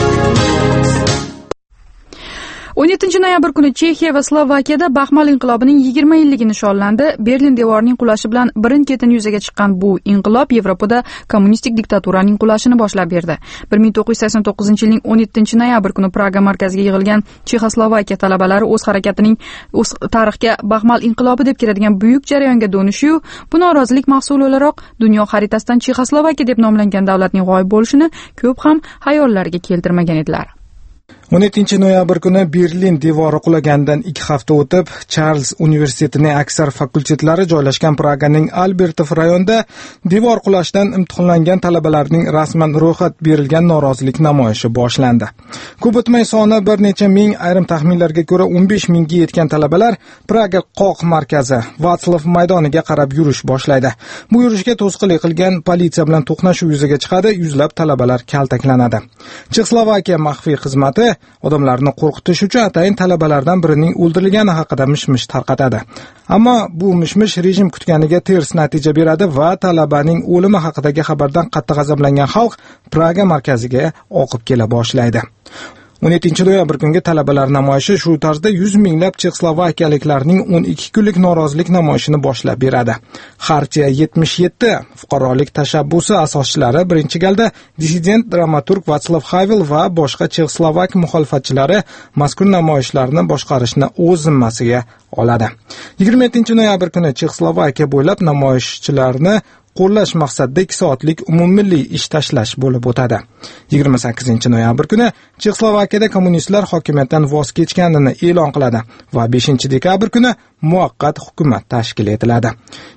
17 noyabr kuni Chexiya va Slovakiyada Baxmal inqilobining 20 yilligi nishonlandi. Berlin devorining qulashi bilan birin-ketin yuzaga chiqqan bu inqilob Yevropada kommunistik diktaturaning qulashini boshlab berdi. 1989-yilning 17 noyabr kuni Praga markaziga yig'ilgan Chexoslovakiya talabalari o'z harakatining o'z tarixga Baxmal inqilobi deb kiradigan buyuk jarayonga do'nishiyu, bu norozilik mahsuli o'laroq dunyo xaritasidan Chexoslovakiya deb nomlangan davlatning g'oyib bo'lishini ko'p ham hayollariga keltirmagan edilar. 17-noyabr kuni Berlin devori qulaganidan 2 hafta o'tib, Charles universitetining aksar fakultetlari joylashgan Praganing Albertov rayonida devor qulashidan imtihonlangan talabalarning rasman ro'yxat berilgan norozilik namoyishi boshlandi. Ko'p o'tmay soni bir necha ming, ayrim taxminlarga ko'ra 15 mingga yetgan talabalar Praga qoq markazi Vatslav maydoniga qarab yurish boshlaydi. Bu yurishga to'sqinlik qilgan politsiya bilan to'qnashuv yuzaga chiqadi, yuzlab talabalar kaltaklanadi. Chexoslovakiya maxfiy xizmati odamlarni qo'rqitish uchun atayin talabalardan birining o'ldirilgani haqida mish-mish tarqatadi. Ammo bu mish-mish rejim kutganiga ters natija beradi va talabaning o'limi haqidagi xabardan qattiq g'azablangan xalq Praga markaziga oqib kela boshlaydi. 17-noyabr kungi talabalar namoyishi shu tarzda 100 minglab chexoslovakiyaliklarning 12 kunlik norozilik namoyishini boshlab beradi. Xartiya 77 fuqarolik tashabbusi asoschilari birinchi galda dissident dramaturg Vatslav Havel va boshqa chexoslovak muxolifatchilari mazkur namoyishlarni boshqarishni o'z zimmasiga oladi. 27-noyabr kuni Chexoslovakiya bo'ylab namoyishchilarni qo'llash maqsadida 2 soatlik umummilliy ish tashlash bo'lib o'tadi. 28-noyabr kuni Chexoslovakiyada kommunistlar hokimiyatdan voz kechganini e'lon qiladi va 5-dekabr kuni muvaqqat hukumat tashkil etiladi.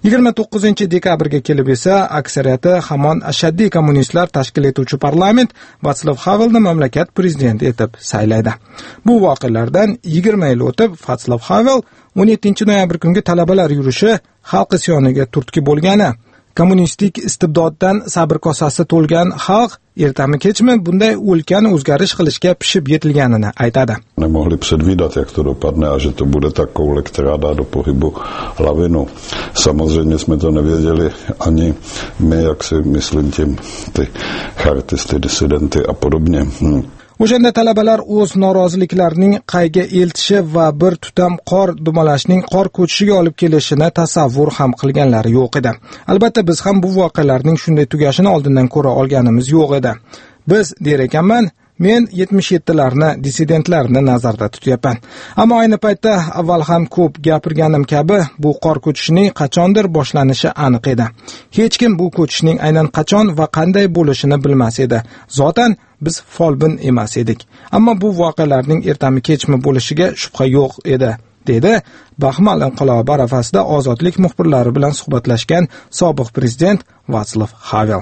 29-dekabrga kelib esa aksariyati hamon ashaddiy kommunistlar tashkil etuvchi parlament Vatslav Havelni mamlakat prezidenti etib saylaydi. Bu voqealardan 20 yil o'tib Vatslav Havel 17-noyabr kungi talabalar yurishi xalq isyoniga turtki bo'lgani, kommunistik istibdoddan sabr kosasi to'lgan xalq ertami kechmi bunday ulkan o'zgarish qilishga pishib yetilganini aytadi. Nemohli předvídat, jak to dopadne a že to bude ta koule, která dá do pohybu lavinu. Samozřejmě jsme to nevěděli ani my, jak si myslím tím, ty chartisty, disidenty a podobně. O'shanda talabalar o'z noroziliklarining qayga eltishi va bir tutam qor dumalashning qor ko'chishiga olib kelishini tasavvur ham qilganlari yo'q edi. Albatta biz ham bu voqealarning shunday tugashini oldindan ko'ra olganimiz yo'q edi. Biz der ekanman, men 77larni, dissidentlarni nazarda tutyapman. Ammo ayni paytda avval ham ko'p gapirganim kabi bu qor ko'chishining qachondir boshlanishi aniq edi. Hech kim bu ko'chishning aynan qachon va qanday bo'lishini bilmas edi. Zotan biz folbin emas edik. Ammo bu voqealarning ertami kechmi bo'lishiga shubha yo'q edi, dedi Baxmal inqilobi arafasida ozodlik muxbirlari bilan suhbatlashgan sobiq prezident Vatslav Havel.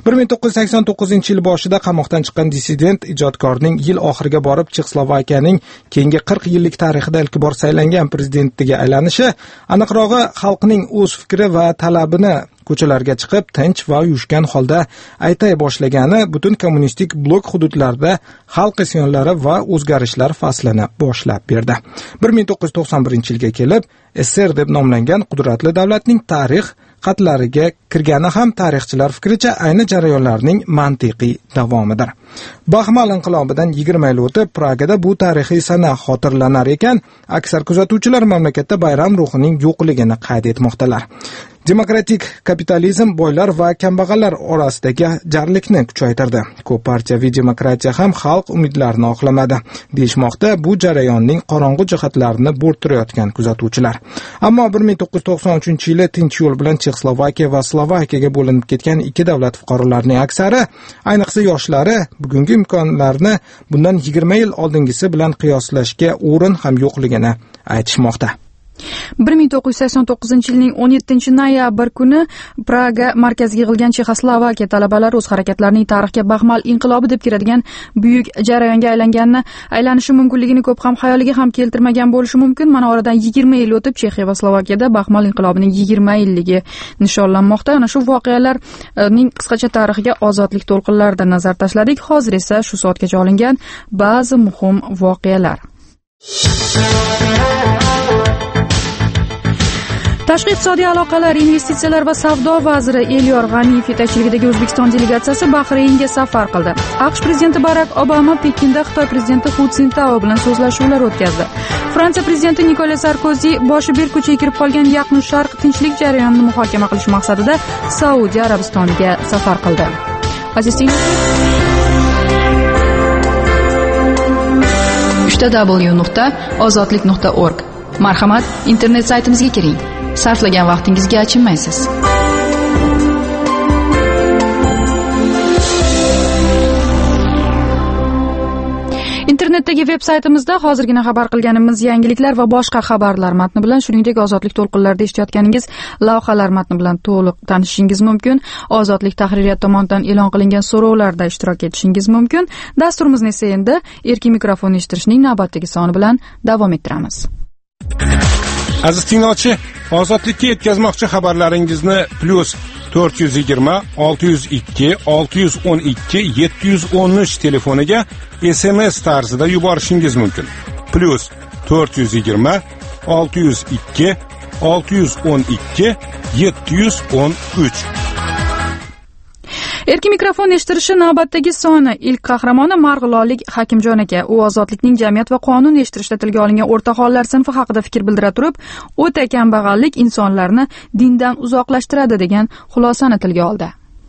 1989-yil boshida qamoqdan chiqqan dissident ijodkorning yil oxiriga borib Chexoslovakiyaning keyingi 40 yillik tarixida ilk bor saylangan prezidentiga aylanishi, aniqrog'i xalqning o'z fikri va talabini ko'chalarga chiqib tinch va uyushgan holda aytay boshlagani butun kommunistik blok hududlarida xalq isyonlari va o'zgarishlar faslini boshlab berdi. 1991-yilga kelib SSR deb nomlangan qudratli davlatning tarix xatlariga kirgani ham tarixchilar fikricha ayni jarayonlarning mantiqiy davomidir. Baxmal inqilobidan 20 yil o'tib Pragada bu tarixiy sana xotirlanar ekan, aksar kuzatuvchilar mamlakatda bayram ruhining yo'qligini qayd etmoqdalar. Demokratik kapitalizm boylar va kambag'allar orasidagi jarlikni kuchaytirdi. Ko'p partiyaviy demokratiya ham xalq umidlarini oqlamadi. Deyishmoqda bu jarayonning qorong'u jihatlarini bo'rttirayotgan kuzatuvchilar. Ammo 1993-yili tinch yo'l bilan Chexoslovakiya va Slovakiyaga bo'linib ketgan ikki davlat fuqarolarining aksari, ayniqsa yoshlari, bugungi imkonlarni bundan 20 yil oldingisi bilan qiyoslashga o'rin ham yo'qligini aytishmoqda. 1989-yilning 17-noyabr kuni Praga markaziga yig'ilgan Chexoslovakiya talabalari o'z harakatlarining tarixga Baxmal inqilobi deb kiradigan buyuk jarayonga aylanishi mumkinligini ko'p ham xayoliga ham keltirmagan bo'lishi mumkin. Mana oradan 20 yil o'tib Chexiya va Slovakiyada Baxmal inqilobining 20 yilligi nishonlanmoqda. Ana shu voqealarning qisqacha tarixiga ozodlik to'lqinlarida nazar tashladik. Hozir esa shu soatgacha olingan ba'zi muhim voqealar. Tashqi iqtisodiy aloqalar, investitsiyalar va savdo vaziri Elyor G'aniyev yetakchiligidagi O'zbekiston delegatsiyasi Bahraynga safar qildi. AQSh prezidenti Barak Obama Pekinda Xitoy prezidenti Hu Jintao bilan so'zlashuvlar o'tkazdi. Fransiya prezidenti Nikolas Sarkozi boshi berkuchiga kirib qolgan Yaqin Sharq tinchlik jarayonini muhokama qilish maqsadida Saudiya Arabistoniga safar qildi. Aziz www.ozodlik.org Marhamat, internet saytimizga kiring. Sarflagan vaqtingizga achinmaysiz. Internetdagi veb-saytimizda hozirgina xabar qilganimiz yangiliklar va boshqa xabarlar matni bilan, shuningdek ozodlik to'lqinlarida eshitayotganingiz lavhalar matni bilan to'liq tanishishingiz mumkin. Ozodlik tahririyat tomonidan e'lon qilingan so'rovlarda ishtirok etishingiz mumkin. Dasturimizni esa endi erkin mikrofon eshittirishning navbatdagi soni bilan davom ettiramiz. Aziz tinglovchi, ozodlikka yetkazmoqchi xabarlaringizni +420 602 612 713 telefoniga SMS tarzida yuborishingiz mumkin. +420 602 612 713. Erkin mikrofon eshittirishi navbatdagi soni. Ilk qahramoni Marg'ilonlik Hakimjon aka. U ozodlikning jamiyat va qonun eshittirishda tilga olingan o'rta hollar sinfi haqida fikr bildira turib, o'ta kambag'allik insonlarni dindan uzoqlashtiradi degan xulosani tilga oldi.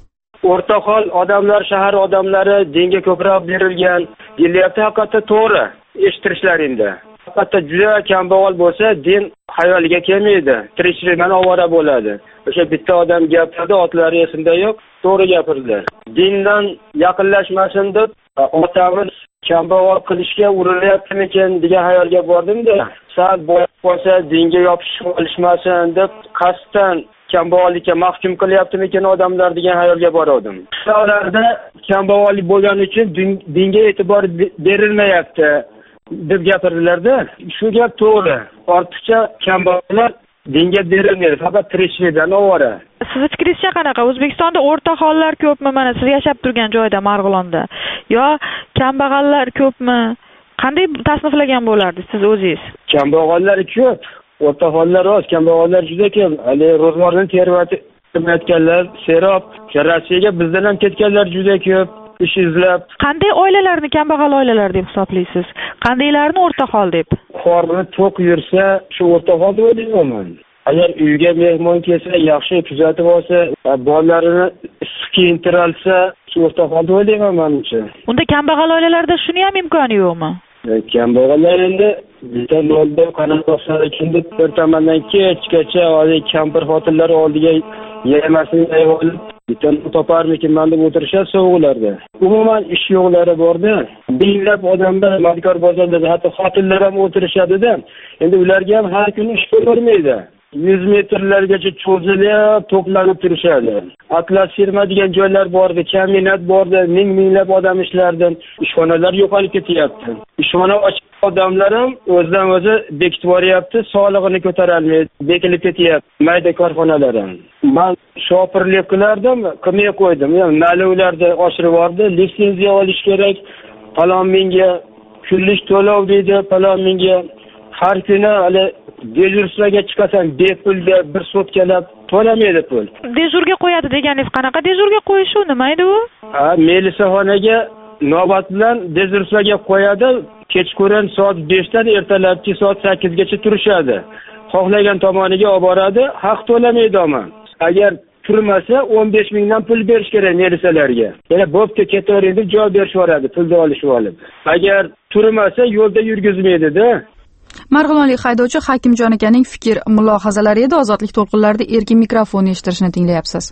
O'rta hol odamlar, shahar odamlari dinga ko'proq berilgan, deyapti, haqiqatda to'g'ri eshittirishlaringda. Haqiqatda juda kambag'al bo'lsa, din xayoliga kelmaydi. Tirikchilikdan ovora bo'ladi. O'sha bitta odam gapirdi, otlari esimda yo'q, to'g'ri gapirdilar. Dindan yaqinlashmasin deb otamiz kambag'al qilishga urilyaptimikin degan xayolga bordim-da, sal boy bo'lsa dinga yopishib olishmasin deb qasddan kambag'allikka mahkum qilyaptimikin odamlar degan xayolga bordim. Shularda kambag'allik bo'lgani uchun dinga e'tibor berilmayapti deb gapirdilar-da. Shu gap to'g'ri. Ortiqcha kambag'allar dinga berilmaydi, faqat tirikchilikdan ovora. Sizni fikringizcha qanaqa? O'zbekistonda o'rta hollar ko'pmi? Mana siz yashab turgan joyda Marg'ilonda. Yo kambag'allar ko'pmi? Qanday tasniflagan bo'lardingiz siz o'zingiz? Kambag'allar ko'p, o'rta hollar oz, kambag'allar juda ko'p. Hali ro'zg'orni termayotganlar, serob, Rossiyaga bizdan ham ketganlar juda ko'p. Ish izlab. Qanday oilalarni kambag'al oilalar deb hisoblaysiz? Qandaylarni o'rta hol deb? Qorni to'q yursa, shu o'rta hol deb o'ylayman. Agar uyga mehmon kelsa, yaxshi kuzatib olsa, bolalarini kiyintiralsa, shu o'rta hol deb o'ylayman menimcha. Unda kambag'al oilalarda shuni ham imkoni yo'qmi? Kambag'allar endi bitta yo'lda qanaqa kimdir bir tomondan kechgacha oliy kampir xotinlar oldiga yemasini olib bittani toparmikin man deb o'tirishadi sovuqlarda. Umuman ish yo'qlari borda, minglab odamlar madkor bozorlarda hatto xotinlar ham o'tirishadi-da. Endi ularga ham har kuni ish ko'rmaydi. 100 metrlargacha cho'zilib, to'planib turishadi. Atlas firma degan joylar bordi, kombinat bordi, minglab odam ishlardi. Ishxonalar yo'qolib ketyapti. Ishxona ochiq odamlar ham o'zidan o'zi bekitib boryapti, solig'ini ko'tarolmaydi, bekilib ketyapti. Mayda korxonalar ham. Men shopirlik qilardim, qilmay qo'ydim. Yani nalovlarni oshirib yubordi, litsenziya olish kerak. Falon menga kunlik to'lov deydi, falon menga har kuni hali dejursaga chiqasan bepulga bir sotkalab to'lamaydi pul. Dejurga qo'yadi deganingiz qanaqa dejurga qo'yishi, nima edi u? Melisaxonaga navbat bilan dejursaga qo'yadi. Kechqurun soat 5 dan ertalabki soat 8 gacha turishadi. Xohlagan tomoniga olib boradi, haq to'lamaydi ama. Agar turmasa 15 mingdan pul berish kerak melisalarga. Yana bo'pti ketavering deb javob berishib yuboradi, pulni olishib olib. Agar turmasa yo'lda yurgizmaydi-da. Marg'ilonlik haydovchi Hakimjon akaning fikr mulohazalari edi. Ozodlik to'lqinlarida erkin mikrofon eshittirishni tinglayapsiz.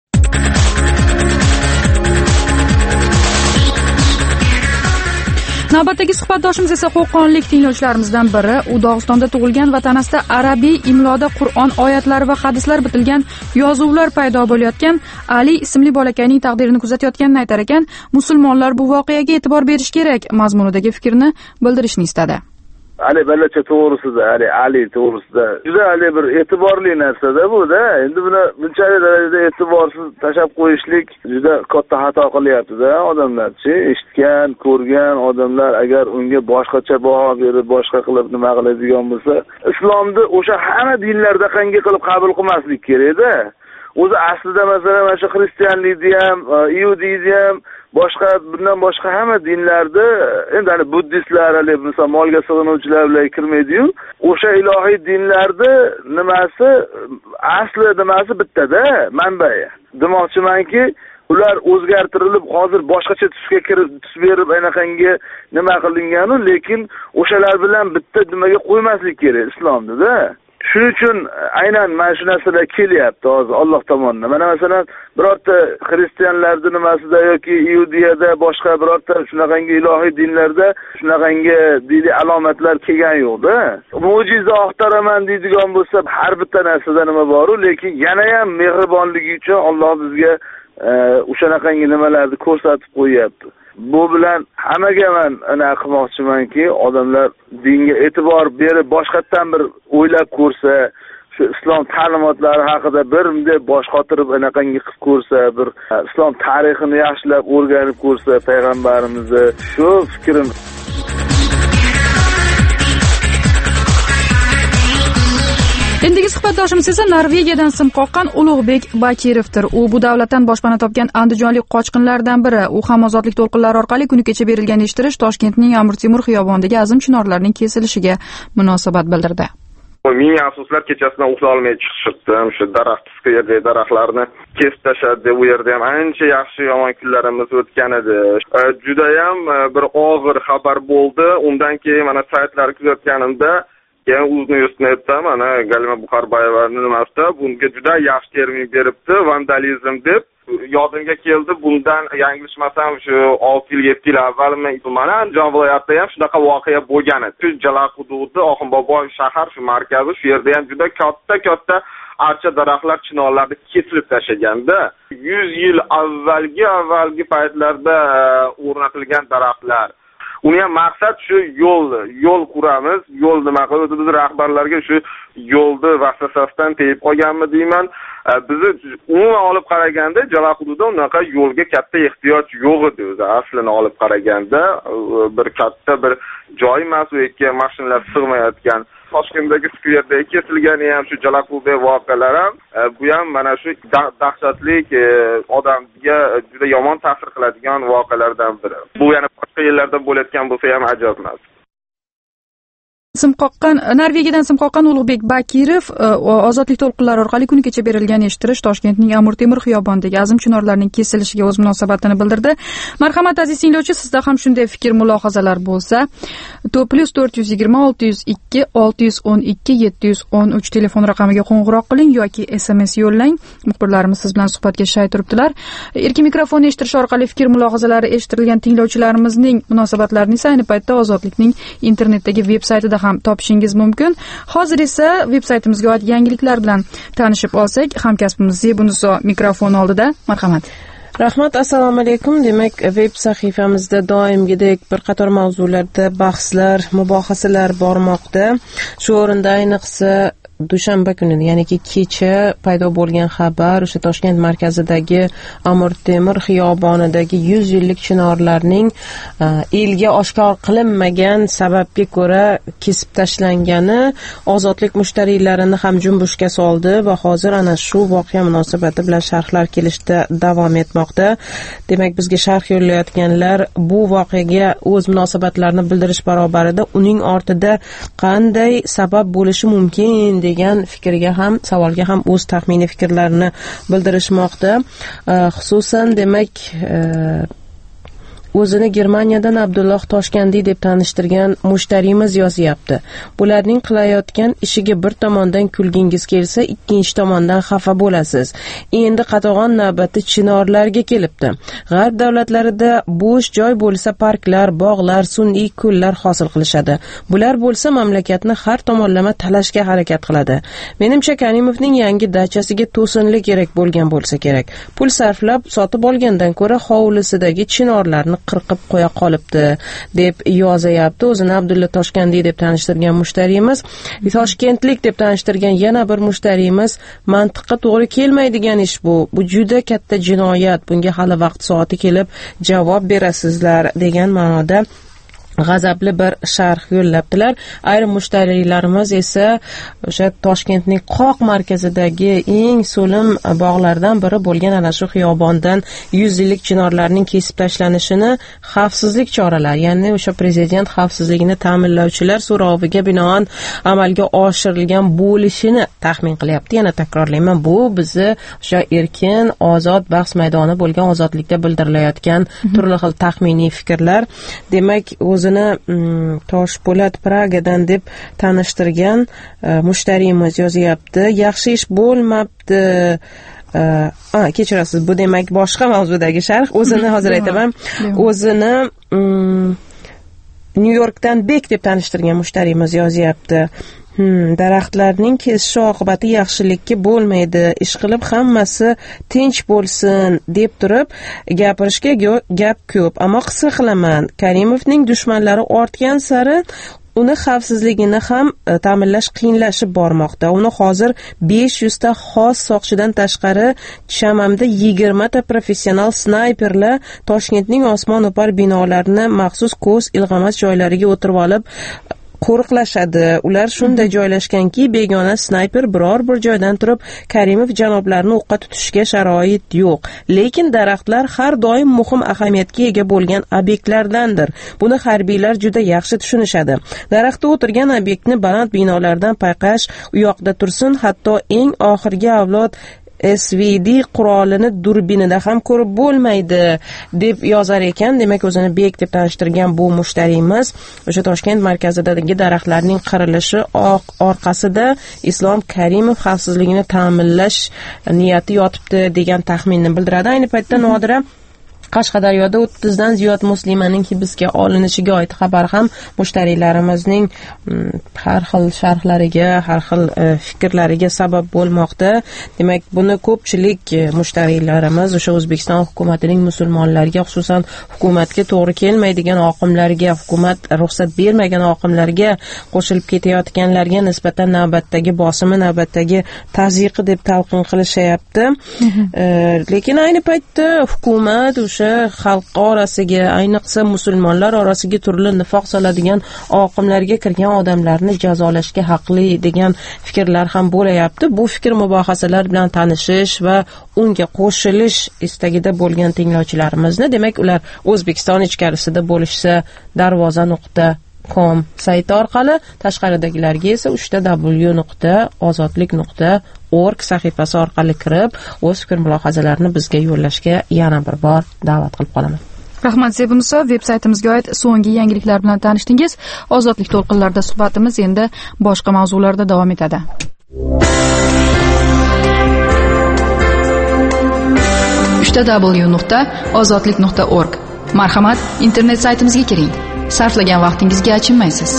Navbatdagi suhbatdoshimiz esa qo'qonlik tinglovchilarimizdan biri. U Dog'istonda tug'ilgan va tanasida arabiy imloda Qur'on oyatlari va hadislar bitilgan yozuvlar paydo bo'layotgan Ali ismli bolakayning taqdirini kuzatayotganini aytar ekan, musulmonlar bu voqeaga e'tibor berish kerak mazmunidagi fikrni bildirishni istadi. Ali balacha to'g'risida, Ali to'g'risida juda bir e'tiborli narsada bu-da. Endi buni bunchalik darajada e'tiborsiz tashab qo'yishlik juda katta xato qilyapti-da odamlar-chi. Eshitgan, ko'rgan odamlar agar unga boshqacha baho berib, boshqa qilib nima qiladigan bo'lsa, islomni o'sha hamma dinlarda qanday qilib qabul qilmaslik kerak-da. O'zi aslida masalan mana shu xristianlikni ham, yahudiyni ham boshqa bundan boshqa hamma dinlarda endi buddistlar misol molga sig'inuvchilar bilan kirmaydi-yu, o'sha ilohiy dinlarda nimasi asli nimasi bittada, manbai. Demoqchimanki, ular o'zgartirilib hozir boshqacha tusga kirib, tus berib anaqangi nima qilingani, lekin o'shalar bilan bitta nimaga qo'ymaslik kerak islomda-da. Shuning uchun aynan mana shu narsalar kelyapti hozir Alloh tomonidan. Mana masalan birorta xristianlarda nimasida yoki Yahudiyada boshqa birorta shunaqangi ilohiy dinlarda shunaqangi diniy alomatlar kelgan yo'q-da. Mo'jiza oqtaraman deydigan bo'lsa, har bitta narsada nima bor-u, lekin yana ham mehribonligi uchun Alloh bizga o'shanaqangi nimalarni ko'rsatib qo'yapti. Bu bilan hammaga men qilmoqchimanki, odamlar dinga e'tibor berib boshqatdan bir o'ylab ko'rsa, shu islom ta'limotlari haqida bir deb bosh qotirib anaqangi qilib ko'rsa, bir islom tarixini yaxshilab o'rganib ko'rsa, payg'ambarimizni shu fikrim. Endigi suhbatdoshimiz esa Norvegiyadan sim qoqqan Ulug'bek Bakirovdir. U bu davlatdan boshpana topgan andijonlik qochqinlardan biri. U ham ozodlik to'lqinlari orqali kuni kecha berilgan eshittirish Toshkentning Amir Temur xiyobonidagi azim chinorlarning kesilishiga munosabat bildirdi. Ming afsuslar, kechasidan uxlolmay chiqishibdim. Shu daraxt qayerdagi daraxtlarni kesib tashladi. U yerda ham ancha yaxshi yomon kunlarimiz o'tgan edi. Juda ham bir og'ir xabar bo'ldi. Undan keyin mana saytlarni kuzatganimda keyin o'zini aytdim, mana Galima Buxarbayevaning nimasida bunga juda yaxshi termin beribdi, vandalizm deb. Yodimga keldi, bundan yanglishmasam shu 6 yil 7 yil avval men mana Andijon viloyatida ham shunaqa voqea bo'lgan edi. Shu Jala hududi, Oxunboboy shahar shu markazi, shu yerda ham juda katta archa daraxtlar, chinorlarni kesilib tashlaganda 100 yil avvalgi paytlarda o'rnatilgan daraxtlar. Uni ham maqsad shu yo'l quramiz, yo'l nima qiladi, biz rahbarlarga shu yo'lni vasvasasidan tegib qolganmi deyman. Bizni umuman olib qaraganda Jala hududida unaqa yo'lga katta ehtiyoj yo'q edi o'zi. Aslini olib qaraganda bir katta bir joy emas, u yerga mashinalar sig'mayotgan. Toshkentdagi skverda kesilgani ham shu Jalaqulda voqealar ham bu ham mana shu dahshatli odamga juda yomon ta'sir qiladigan voqealardan biri. Bu yana boshqa yerlarda bo'layotgan bo'lsa ham ajab emas. Norvegiyadan sim qoqqan Ulug'bek Bakirov ozodlik to'lqinlari orqali kuni kecha berilgan eshittirish Toshkentning Amir Temur xiyobonidagi azim chinorlarning kesilishiga o'z munosabatini bildirdi. Marhamat aziz tinglovchi, sizda ham shunday fikr mulohazalar bo'lsa, +420 602 612 713 telefon raqamiga qo'ng'iroq qiling yoki SMS yo'llang. Muxbirlarimiz siz bilan suhbatga shay turibdilar. Erkin mikrofonni eshittirish orqali fikr mulohazalari eshittirilgan tinglovchilarimizning munosabatlarini esa ayni paytda Ozodlikning internetdagi veb-saytida ham topishingiz mumkin. Hozir esa veb-saytimizga oid yangiliklar bilan tanishib olsak, hamkasbimiz Zebuniso mikrofon oldida. Marhamat. Rahmat, assalomu alaykum. Demak, veb sahifamizda doimgidek bir qator mavzularda bahslar, mubohasalar bormoqda. Shu o'rinda ayniqsa dushanba kuni, ya'ni kecha paydo bo'lgan xabar, o'sha Toshkent markazidagi Amir Temur xiyobonidagi 100 yillik chinorlarning elga oshkor qilinmagan sababga ko'ra kesib tashlangani ozodlik mushtariylarini ham junbushga soldi va hozir ana shu voqea munosabati bilan sharhlar kelishda davom etmoqda. Demak, bizga sharh yo'llayotganlar bu voqeaga o'z munosabatlarini bildirish barobarida uning ortida qanday sabab bo'lishi mumkin degan fikrga ham, savolga ham o'z taxminiy fikrlarini bildirishmoqda. Xususan, demak, o'zini Germaniyadan Abdulloh Toshkandiy deb tanishtirgan mushtariyimiz yozyapti. Bularning qilayotgan ishiga bir tomondan kulgingiz kelsa, ikkinchi tomondan xafa bo'lasiz. Endi qatag'on navbati chinorlarga kelibdi. G'arb davlatlarida bo'sh joy bo'lsa, parklar, bog'lar, sun'iy ko'llar hosil qilishadi. Bular bo'lsa, mamlakatni har tomonlama talashga harakat qiladi. Menimcha, Karimovning yangi dachasiga to'sinli kerak bo'lgan bo'lsa kerak. Pul sarflab sotib olgandan ko'ra hovlisidagi chinorlarni qirqib qo'ya qolibdi deb yozayapti. O'zini Abdulla Toshkandiy deb tanishtirgan mushtariyimiz, Toshkentlik deb tanishtirgan yana bir mushtariyimiz, mantiqqa to'g'ri kelmaydigan ish bu. Bu juda katta jinoyat. Bunga hali vaqt soati kelib javob berasizlar degan ma'noda g'azabli bir sharh yo'llabdilar. Ayrim mushtariylarimiz esa o'sha Toshkentning qoq markazidagi eng so'lim bog'lardan biri bo'lgan ana shu xiyobondan 100 yillik chinorlarning kesib tashlanishini xavfsizlik choralari, ya'ni o'sha prezident xavfsizligini ta'minlovchilar so'roviga binoan amalga oshirilgan bo'lishini taxmin qilyapti. Yana takrorlayman, bu bizni o'sha erkin, ozod bahs maydoni bo'lgan Ozodlikda bildirilayotgan turli xil taxminiy fikrlar. Demak, o'zini o'zini Toshpo'lat Pragadan deb tanishtirgan mushtariyimiz yozyapti. Yaxshi ish bo'lmabdi. Kechirasiz, bu demak boshqa mavzudagi sharh. O'zini hozir aytaman. O'zini New Yorkdan Bek deb tanishtirgan mushtariyimiz yozyapti. Daraxtlarning kesishi oqibati yaxshilikka bo'lmaydi. Ish qilib hammasi tinch bo'lsin deb turib gapirishga gap ko'p, ammo qisqa qilaman. Karimovning dushmanlari ortgan sari uni xavfsizligini ham ta'minlash qiyinlashib bormoqda. Uni hozir 500 ta xos soqchidan tashqari Shamamda 20 ta professional snayperlar Toshkentning osmon o'par binolarini maxsus ko'z ilg'amas joylariga o'tirib olib qo'riqlashadi. Ular shunday joylashganki, begona snayper biror bir joydan turib Karimov janoblarini o'qqa tutishga sharoit yo'q. Lekin daraxtlar har doim muhim ahamiyatga ega bo'lgan obyektlardandir. Buni harbiylar juda yaxshi tushunishadi. Daraxtda o'tirgan obyektni baland binolardan payqash, u yoqda tursin, hatto eng oxirgi avlod SVD qurolini durbinida ham ko'rib bo'lmaydi deb yozar ekan. Demak, o'zini Bek deb tanishtirgan bu mushtariyimiz o'sha Toshkent markazidagi daraxtlarning qirilishi orqasida Islom Karimov xavfsizligini ta'minlash niyati yotibdi degan taxminni bildiradi. Ayni paytda Nodira Qashqadaryoda 30 dan ziyod muslimaning hibsga olinishiga oid xabar ham mushtariylarimizning har xil sharhlariga, har xil fikrlariga sabab bo'lmoqda. Demak, buni ko'pchilik mushtariylarimiz o'sha O'zbekiston hukumatining musulmonlarga, xususan hukumatga to'g'ri kelmaydigan oqimlarga, hukumat ruxsat bermagan oqimlarga qo'shilib ketayotganlarga nisbatan navbatdagi bosimi, navbatdagi tazyiqi deb talqin qilishyapti. Lekin ayni paytda hukumat o'sha xalq orasiga, ayniqsa musulmonlar orasiga turli nifoq soladigan oqimlarga kirgan odamlarni jazolashga haqli degan fikrlar ham bo'layapti. Bu fikr mubohasalar bilan tanishish va unga qo'shilish istagida bo'lgan tinglovchilarimizni, demak, ular O'zbekiston ichkarisida bo'lishsa darvoza.com sayti orqali, tashqaridagilarga esa www.ozodlik.org sahifasi orqali kirib o'z fikr mulohazalarini bizga yo'llashga yana bir bor da'vat qilib qolaman. Rahmat Zebunso, veb-saytimizga oid so'nggi yangiliklar bilan tanishdingiz. Ozodlik to'lqinlarida suhbatimiz endi boshqa mavzularda davom etadi. www.ozodlik.org. Marhamat, internet saytimizga kiring. Sarflagan vaqtingizga achinmaysiz.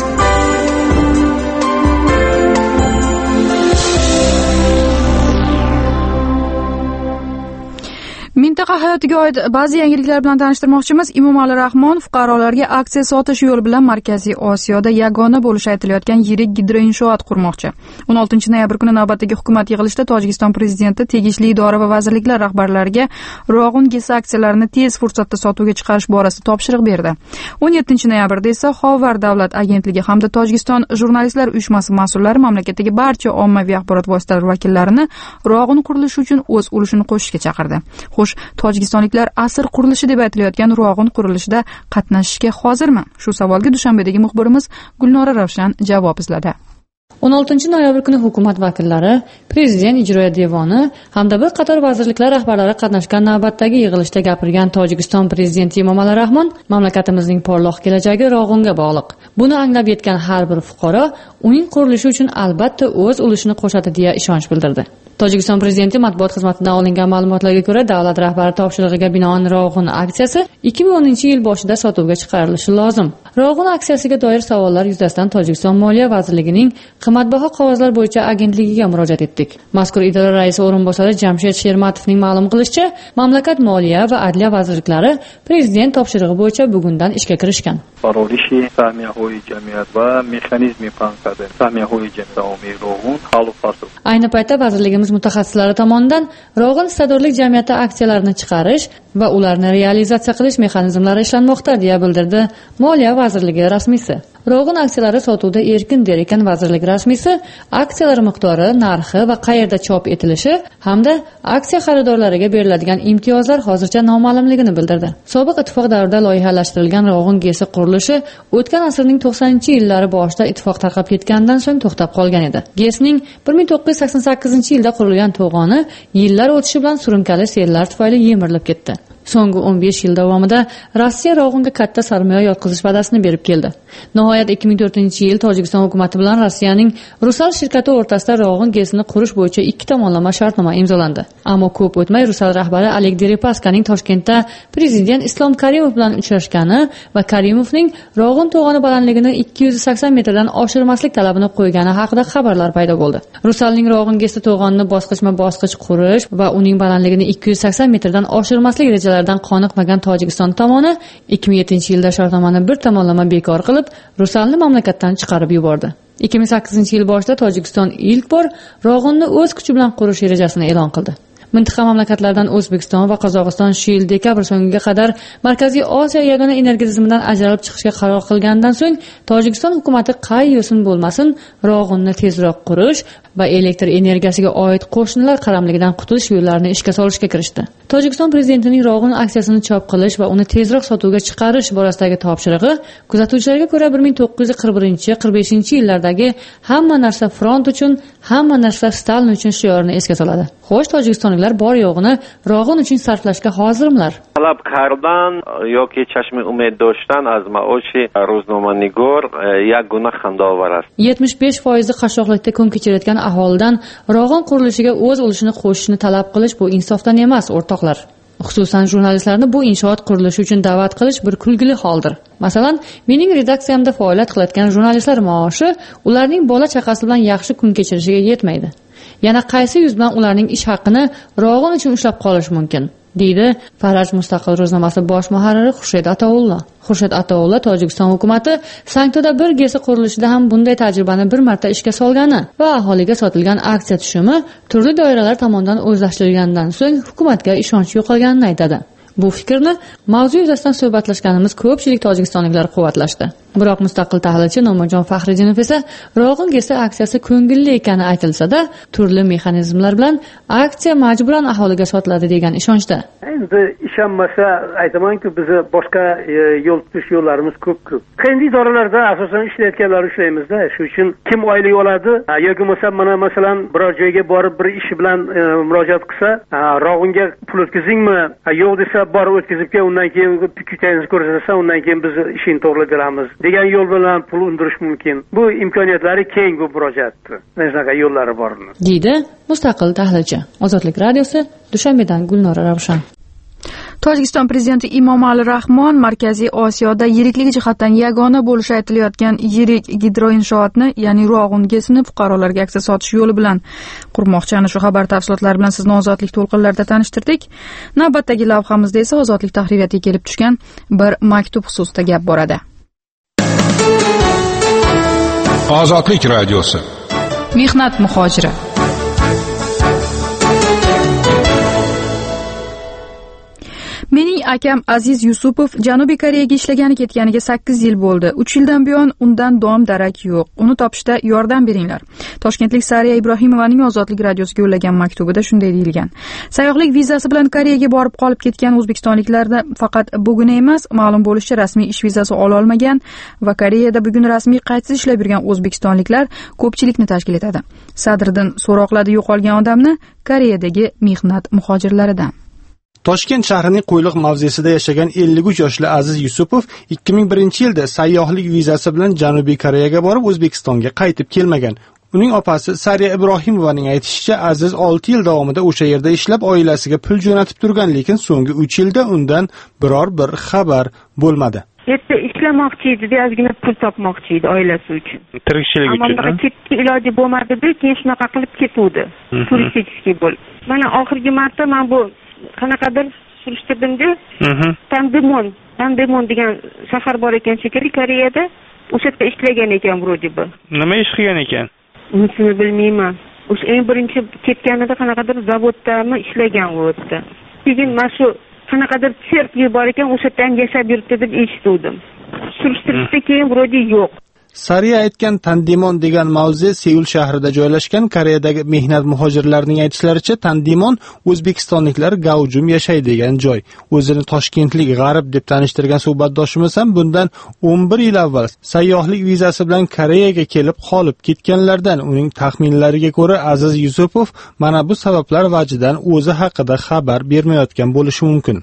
Mintaqa hayotiga oid ba'zi yangiliklar bilan tanishtirmoqchimiz. Emomali Rahmon fuqarolarga aksiya sotish yo'li bilan Markaziy Osiyoda yagona bo'lishi aytilayotgan yirik gidroinshoot qurmoqchi. 16 noyabr kuni navbatdagi hukumat yig'ilishida Tojikiston prezidenti tegishli idora va vazirliklar rahbarlariga Rog'un GES aksiyalarini tez fursatda sotuvga chiqarish borasida topshiriq berdi. 17 noyabrda esa Xovar davlat agentligi hamda Tojikiston jurnalistlar uyushmasi mas'ullari mamlakatdagi barcha ommaviy axborot vositalari vakillarini Rog'un qurilishi uchun o'z ulushini qo'shishga chaqirdi. Tojikistonliklar asr qurilishi deb aytilayotgan Rog'un qurilishida qatnashishga hozirmi? Shu savolga Dushanbedagi muxbirimiz Gulnora Ravshan javob izladi. 16 noyabr kuni hukumat vakillari, prezident ijroiya devoni hamda bir qator vazirliklar rahbarlari qatnashgan navbatdagi yig'ilishda gapirgan Tojikiston prezidenti Emomali Rahmon mamlakatimizning porloq kelajagi Rog'unga bog'liq. Buni anglab yetgan har bir fuqaro uning qurilishi uchun albatta o'z ulushini qo'shadi deya ishonch bildirdi. Tojikiston prezidenti matbuot xizmatidan olingan ma'lumotlarga ko'ra, davlat rahbari topshirig'iga binoan Rog'un aksiyasi 2010-yil boshida sotuvga chiqarilishi lozim. Rog'un aksiyasiga doir savollar yuzasidan Tojikiston Moliya vazirligining qimmatbaho qog'ozlar bo'yicha agentligiga murojaat etdik. Mazkur idora raisi o'rinbosari Jamshid Shermatovning ma'lum qilishicha, mamlakat Moliya va Adliya vazirliklari prezident topshirig'i bo'yicha bugundan ishga kirishgan. Parolishi sahmiyahoyi jamiyat va mexanizmi pankada sahmiyahoyi jamiyat Rog'un xalq fasl. Ayni paytda vazirligimiz mutaxassislari tomonidan Rog'un istado'rlik jamiyati aksiyalarini chiqarish va ularni realizatsiya qilish mexanizmlari ishlanmoqda, deya bildirdi Moliya vazirligi rasmiysi. Rog'un aksiyalari sotuvda erkin der ekan vazirlik rasmiysi, aksiyalar miqdori, narxi va qayerda chop etilishi hamda aksiya xaridorlariga beriladigan imtiyozlar hozircha noma'lumligini bildirdi. Sobiq ittifoq davrida loyihalashtirilgan Rog'un GESi qurilishi o'tgan asrning 90-yillari boshida ittifoq tarqab ketgandan so'ng to'xtab qolgan edi. GESning 1988-yilda qurilgan to'g'oni yillar o'tishi bilan surunkali sellar tufayli yemirilib ketdi. So'nggi 15 yil davomida Rossiya Rog'unga katta sarmoya yotqizish va'dasini berib keldi. Nihoyat 2004-yil Tojikiston hukumati bilan Rossiyaning Rusal shirkati o'rtasida Rog'un GESini qurish bo'yicha ikki tomonlama shartnoma imzolandi. Ammo ko'p o'tmay Rusal rahbari Oleg Deripaskaning Toshkentda prezident Islom Karimov bilan uchrashgani va Karimovning Rog'un to'g'oni balandligini 280 metrdan oshirmaslik talabini qo'ygani haqida xabarlar paydo bo'ldi. Rusalning Rog'un GESi to'g'onni bosqichma-bosqich qurish va uning balandligini 280 metrdan oshirmaslik rejalaridan qoniqmagan Tojikiston tomoni 2007-yilda shartnomani bir tomonlama bekor qilib, Rusalni mamlakatdan chiqarib yubordi. 2008-yil boshida Tojikiston ilk bor Rog'unni o'z kuchi bilan qurish rejasini e'lon qildi. Mintaqa mamlakatlardan O'zbekiston va Qozog'iston shu yil dekabr so'ngiga qadar Markaziy Osiyo yagona energiya tizimidan ajralib chiqishga qaror qilgandan so'ng Tojikiston hukumatı qay yo'sin bo'lmasin Rog'unni tezroq qurish va elektr energiyasiga oid qo'shnilar qaramligidan qutulish yo'llarini ishga solishga kirishdi. Tojikiston prezidentining Rog'un aksiyasini chop qilish va uni tezroq sotuvga chiqarish borasidagi topshirig'i kuzatuvchilarga ko'ra 1941-45-yillardagi hamma narsa front uchun, hamma narsa Stalin uchun shiorini esga soladi. Xo'sh, tojikistonliklar bor yo'g'ini Rog'un uchun sarflashga hozirmilar? طلب کردن یا که چشم امید داشتن از معاش روزنامه‌نگار یک گناه خنده‌آور است. 75% qashshoqlikda kun kechirayotgan aholidan Rog'un qurilishiga o'z ulushini qo'shishni talab qilish bu insofdan emas, o'rtoqlar. Xususan jurnalistlarni bu inshoot qurilishi uchun da'vat qilish bir kulgili holdir. Masalan, mening redaksiyamda faoliyat qilayotgan jurnalistlar maoshi ularning bola chaqasi bilan yaxshi kun kechirishiga yetmaydi. Yana qaysi yuz bilan ularning ish haqini Rog'un uchun ushlab qolish mumkin? deydi Faraj Mustaqil ro'znomasi bosh muharriri Xurshid Atoulla. Xurshid Atoulla Tojikiston hukumati Sanktoda bir GESi qurilishida ham bunday tajribani bir marta ishga solgani va aholiga sotilgan aksiya tushumi turli doiralar tomonidan o'zlashtirilgandan so'ng hukumatga ishonch yo'qolganini aytadi. Bu fikrni mavzu yuzasidan suhbatlashganimiz ko'pchilik tojikistonliklar quvvatlashdi. Biroq mustaqil tahlilchi Nomajon Faxridinov esa Rog'un GESi aksiyasi ko'ngilli ekani aytilsa-da, turli mexanizmlar bilan aksiya majburan aholiga sotiladi degan ishonchda. Endi ishonmasa aytamanki, bizni boshqa yo'l tutish yo'llarimiz ko'p. Qanday idoralarda asosan ishlayotganlar ishlaymiz-da. Shu uchun kim oylik oladi yoki mana masalan biror joyga borib bir ish bilan murojaat qilsa, Rog'unga pul o'tkazingmi? Yo'q desa borib o'tkazibga undan keyin kutangizni ko'rsatsa, undan keyin biz ishini to'g'rilab beramiz degan yo'l bilan pul undirish mumkin. Bu imkoniyatlari keng bu murojaatdir. Mana shunaqa yo'llari bor. deydi mustaqil tahlilchi. Ozodlik radiosi, Dushanbedan Gulnora Ravshan. Tojikiston prezidenti Emomali Rahmon Markaziy Osiyoda yirikligi jihatdan yagona bo'lishi aytilayotgan yirik gidroinshootni, ya'ni Rog'un GESini fuqarolarga aksiya sotish yo'li bilan qurmoqchi. Ana shu xabar tafsilotlari bilan sizni Ozodlik to'lqinlarida tanishtirdik. Navbatdagi lavhamizda esa Ozodlik tahririyatiga kelib tushgan bir maktub xususida gap boradi. Ozodlik radiosi. Mehnat muhojiri. Mening akam Aziz Yusupov Janubiy Koreyaga ishlagani ketganiga 8 yil bo'ldi. 3 yildan buyon undan dom-darak yo'q. Uni topishda yordam beringlar. Toshkentlik Sariya Ibrohimovaning Ozodlik radiosiga yo'llagan maktubida shunday deyilgan. Sayyohlik vizasi bilan Koreyaga borib qolib ketgan o'zbekistonliklarda faqat bugun emas, ma'lum bo'lishicha rasmiy ish vizasi ola olmagan va Koreyada bugun rasmiy qaydsiz ishlab yurgan o'zbekistonliklar ko'pchilikni tashkil etadi. Sadriddin so'roqladi yo'qolgan odamni Koreyadagi mehnat muhojirlaridan. Toshkent shahrining Qo'yliq mavzesida yashagan 53 yoshli Aziz Yusupov 2001-yilda sayyohlik vizasi bilan Janubiy Koreyaga borib O'zbekistonga qaytib kelmagan. Uning opasi Sariya Ibrohimovaning aytishicha, Aziz 6 yil davomida o'sha yerda ishlab oilasiga pul jo'natib turgan, lekin so'nggi 3 yilda undan biror bir xabar bo'lmadi. Yerda ishlamoqchi edi, ozgina pul topmoqchi edi oilasi uchun. Tirikchilik uchun. Ammo ketdi, iloji bo'lmadi-da, keyin shunaqa qilib ketuvdi. Turistический bo'lib. Mana oxirgi marta men bu qanaqadir surishtirdimda, Pandemon degan shahar bor ekan shekilli Koreyada, o'sha yerda ishlagan ekan vроде бы. Nima ish qilgan ekan? Unisini bilmayman. O'sha eng birinchi ketganida qanaqadir zavoddami ishlagan u yerda. Keyin mana shu qanaqadir sirk bor ekan, o'sha yerdan yashab yuribdi deb eshitdim. Surishtirishda keyin vроде yo'q. Sariya aytgan Tandimon degan mavze Seul shahrida joylashgan. Koreyadagi mehnat muhojirlarining aytishlaricha, Tandimon o'zbekistonliklar gavjum yashaydigan joy. O'zini toshkentlik g'arib deb tanishtirgan suhbatdoshimiz ham bundan 11 yil avval sayyohlik vizasi bilan Koreyaga kelib qolib ketganlardan. Uning taxminlariga ko'ra, Aziz Yusupov mana bu sabablar vajidan o'zi haqida xabar bermayotgan bo'lishi mumkin.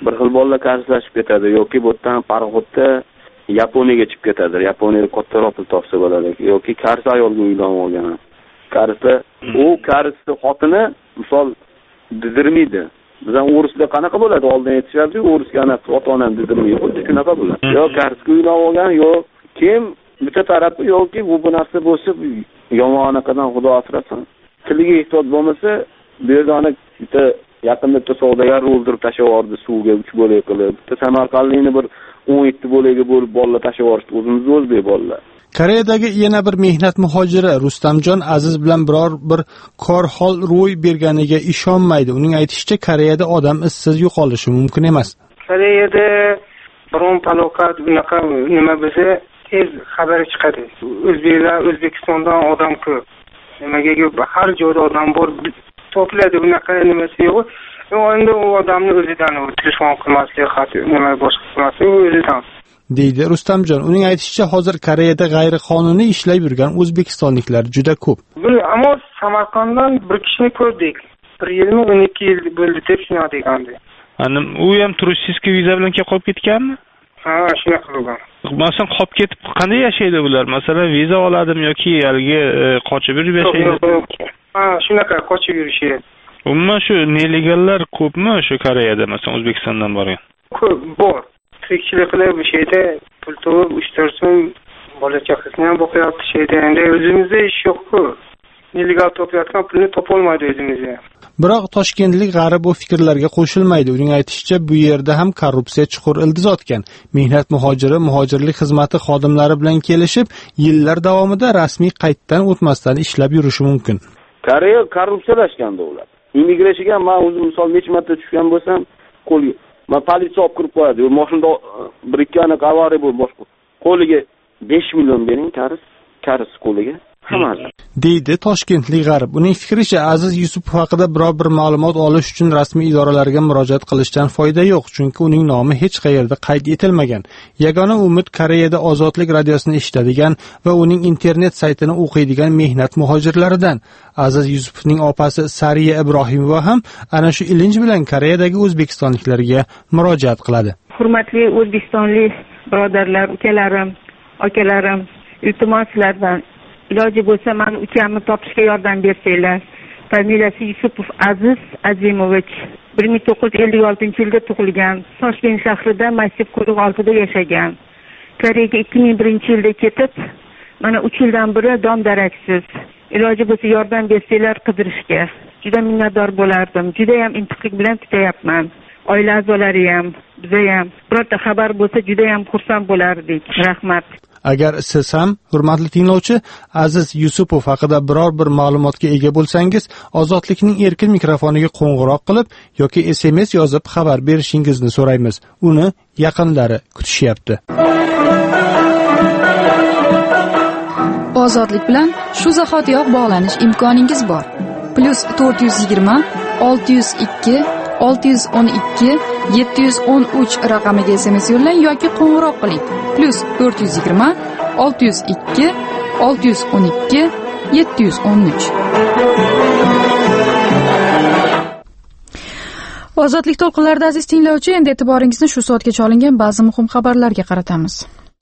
bir xil bolalar qarzdashib ketadi yoki bu yerdan paroxodda Yaponiyaga chiqib ketadi. Yaponiyada kattaroq pul topsa bo'ladi yoki qarz ayolga uylanib olgan. Qarzda u qarzni xotini misol didirmaydi. Bizdan o'risda qanaqa bo'ladi? Oldin aytishadi, o'risga anaqa ota-onam didirmaydi, xuddi shunaqa bo'ladi. Yo qarzga uylanib olgan, yo kim bitta tarafi yoki bu narsa bo'lsa yomon anaqadan Xudo asrasin. Tiliga ehtiyot bo'lmasa, bu yerda bitta yaqinda bitta savdogar o'ldirib tashlab yubordi suvga 3 bo'lak qilib. Bitta Samarqandlikni bir 17 bo'lakga bo'lib bolalar tashlab yuborishdi. O'zimizning o'zbek bolalar. Koreyadagi yana bir mehnat muhojiri Rustamjon Aziz bilan biror bir kor hol ro'y berganiga ishonmaydi. Uning aytishicha, Koreyada odam izsiz yo'qolishi mumkin emas. Koreyada biron falokat bunaqa nima bo'lsa tez xabar chiqadi. O'zbeklar O'zbekistondan odam ko'p. Nimaga har joyda odam bor, to'pladi bunaqa nimasi yo'q. Endi u odamni o'zidan telefon qilmaslik, xat nima boshqa qilmaslik o'zidan. deydi Rustamjon. Uning aytishicha, hozir Koreyada g'ayriqonuniy ishlab yurgan o'zbekistonliklar juda ko'p. Ammo Samarqanddan bir kishini ko'rdik. 1 yilmi 12 yil bo'ldi deb shunaqagandi. U ham turistik viza bilan kelib qolib ketganmi? Ha, shunaqa bo'lgan. Masalan, qolib ketib qanday yashaydi bular? Masalan, viza oladimi yoki haligi qochib yurib yashaydi? Ha, shunaqa qochib yurishadi. Umuman shu nelegallar ko'pmi shu Koreyada, masalan, O'zbekistondan borgan? Ko'p bor. Tirikchilik qilib bu yerda pul to'lab 3-4 so'm bola chaqasini ham boqyapti yerda. Endi o'zimizda ish yo'q-ku. Nelegal topayotgan pulni topa olmaydi o'zimizga. Biroq toshkentlik g'arib bu fikrlarga qo'shilmaydi. Uning aytishicha, bu yerda ham korrupsiya chuqur ildiz otgan. Mehnat muhojiri muhojirlik xizmati xodimlari bilan kelishib, yillar davomida rasmiy qayddan o'tmasdan ishlab yurishi mumkin. Koreya korrupsiyalashganda ular. Immigratsiyaga men o'zim misol necha marta tushgan bo'lsam, qo'lga men politsiya olib kirib qo'yadi. Mashinada bir ikki aniq avariya bo'lib boshqa. Qo'liga 5 million bering, qarz qo'liga. deydi toshkentlik g'arib. Uning fikricha, Aziz Yusupov haqida biror bir ma'lumot olish uchun rasmiy idoralarga murojaat qilishdan foyda yo'q, chunki uning nomi hech qayerda qayd etilmagan. Yagona umid Koreyada Ozodlik radiosini eshitadigan va uning internet saytini o'qiydigan mehnat muhojirlaridan. Aziz Yusupovning opasi Sariya Ibrohimova ham ana shu ilinj bilan Koreyadagi o'zbekistonliklarga murojaat qiladi. Hurmatli o'zbekistonlik birodarlar, ukalarim, akalarim, iltimos sizlardan iloji bo'lsa meni ukamni topishga yordam bersanglar. Familiyasi Yusupov Aziz Azimovich. 1956-yilda tug'ilgan. Toshkent shahrida Massiv quruq altida yashagan. Koreyaga 2001-yilda ketib, mana 3 yildan beri dom-daraksiz. Iloji bo'lsa yordam bersanglar qidirishga. Juda minnatdor bo'lardim. Juda ham intiqlik bilan kutayapman. Oila a'zolari ham, biz ham birorta xabar bo'lsa juda ham xursand bo'lardik. Rahmat. Agar siz ham, hurmatli tinglovchi, Aziz Yusupov haqida biror bir ma'lumotga ega bo'lsangiz, Ozodlikning erkin mikrofoniga qo'ng'iroq qilib yoki SMS yozib xabar berishingizni so'raymiz. Uni yaqinlari kutishyapti. Ozodlik bilan shu zahotiyoq bog'lanish imkoningiz bor. +420 602 612 713 raqamiga SMS yo'llang yoki qo'ng'iroq qiling. +420 602 612 713. Ozodlik to'lqinlarida aziz tinglovchi, endi e'tiboringizni shu soatgacha olingan ba'zi muhim xabarlarga qaratamiz.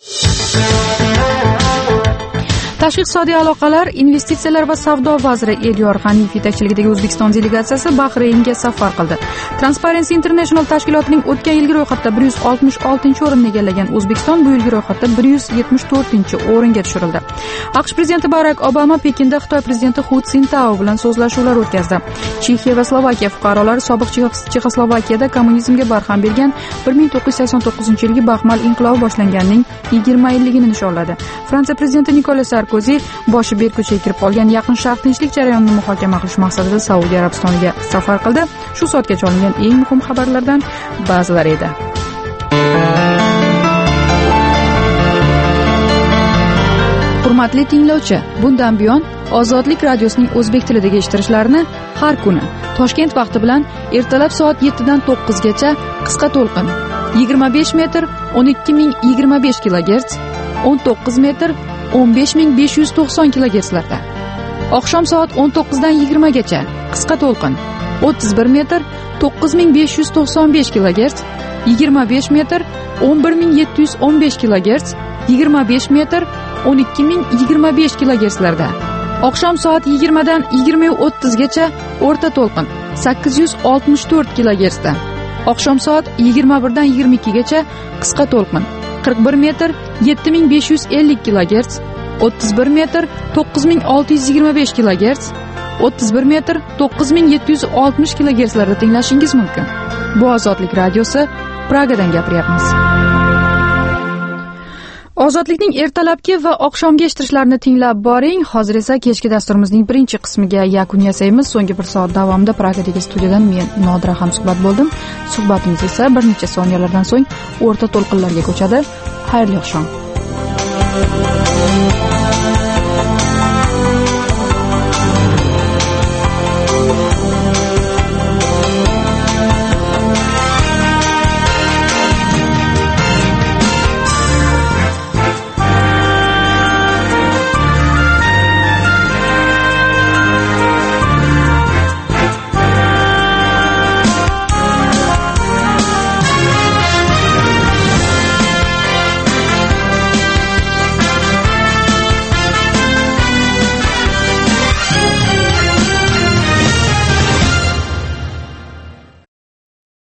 Tashqi iqtisodiy aloqalar, investitsiyalar va savdo vaziri Elyor G'aniyev yetakchiligidagi O'zbekiston delegatsiyasi Bahraynga safar qildi. Transparency International tashkilotining o'tgan yilgi ro'yxatda 166-o'rinni egallagan O'zbekiston bu yilgi ro'yxatda 174-o'ringa tushirildi. AQSh prezidenti Barak Obama Pekinda Xitoy prezidenti Hu Tsintao bilan so'zlashuvlar o'tkazdi. Chexiya va Slovakiya fuqarolari sobiq Chexoslovakiyada kommunizmga barham bergan 1989-yilgi baxmal inqilobi boshlanganining 20 yilligini nishonladi. Fransiya prezidenti Nikolas Sarkozy boshi berko'chaga kirib qolgan Yaqin Sharq tinchlik jarayonini muhokama qilish maqsadida Saudiya Arabistoniga safar qildi. Shu soatgacha olingan eng muhim xabarlardan ba'zilari edi. Hurmatli tinglovchi, bundan buyon Ozodlik radiosining o'zbek tilidagi eshittirishlarini har kuni Toshkent vaqti bilan ertalab soat 7 dan 9 gacha qisqa to'lqin 25 metr 12025 kHz, 19 metr 15590 kHzlarda. Oqshom soat 19 dan 20 gacha qisqa to'lqin 31 metr 9595 kHz, 25 metr 11715 kHz, 25 metr 12025 kHz larda. Oqshom soat 20 dan 20:30 gacha o'rta to'lqin 864 kHz da. Oqshom soat 21 dan 22 gacha qisqa to'lqin 41 metr 7550 kHz, 31 metr 9625 kHz, 31 metr 9760 kHz larda tinglashingiz mumkin. Bu Ozodlik radiosi, Pragadan gapiryapmiz. Ozodlikning ertalabki va oqshomgi eshittirishlarni tinglab boring. Hozir esa kechki dasturimizning birinchi qismiga yakun yasaymiz. So'nggi bir soat davomida Pragadagi studiyadan men Nodira hamsuhbat bo'ldim. Suhbatimiz esa bir necha soniyalardan so'ng o'rta to'lqinlarga ko'chadi. Xayrli oqshom.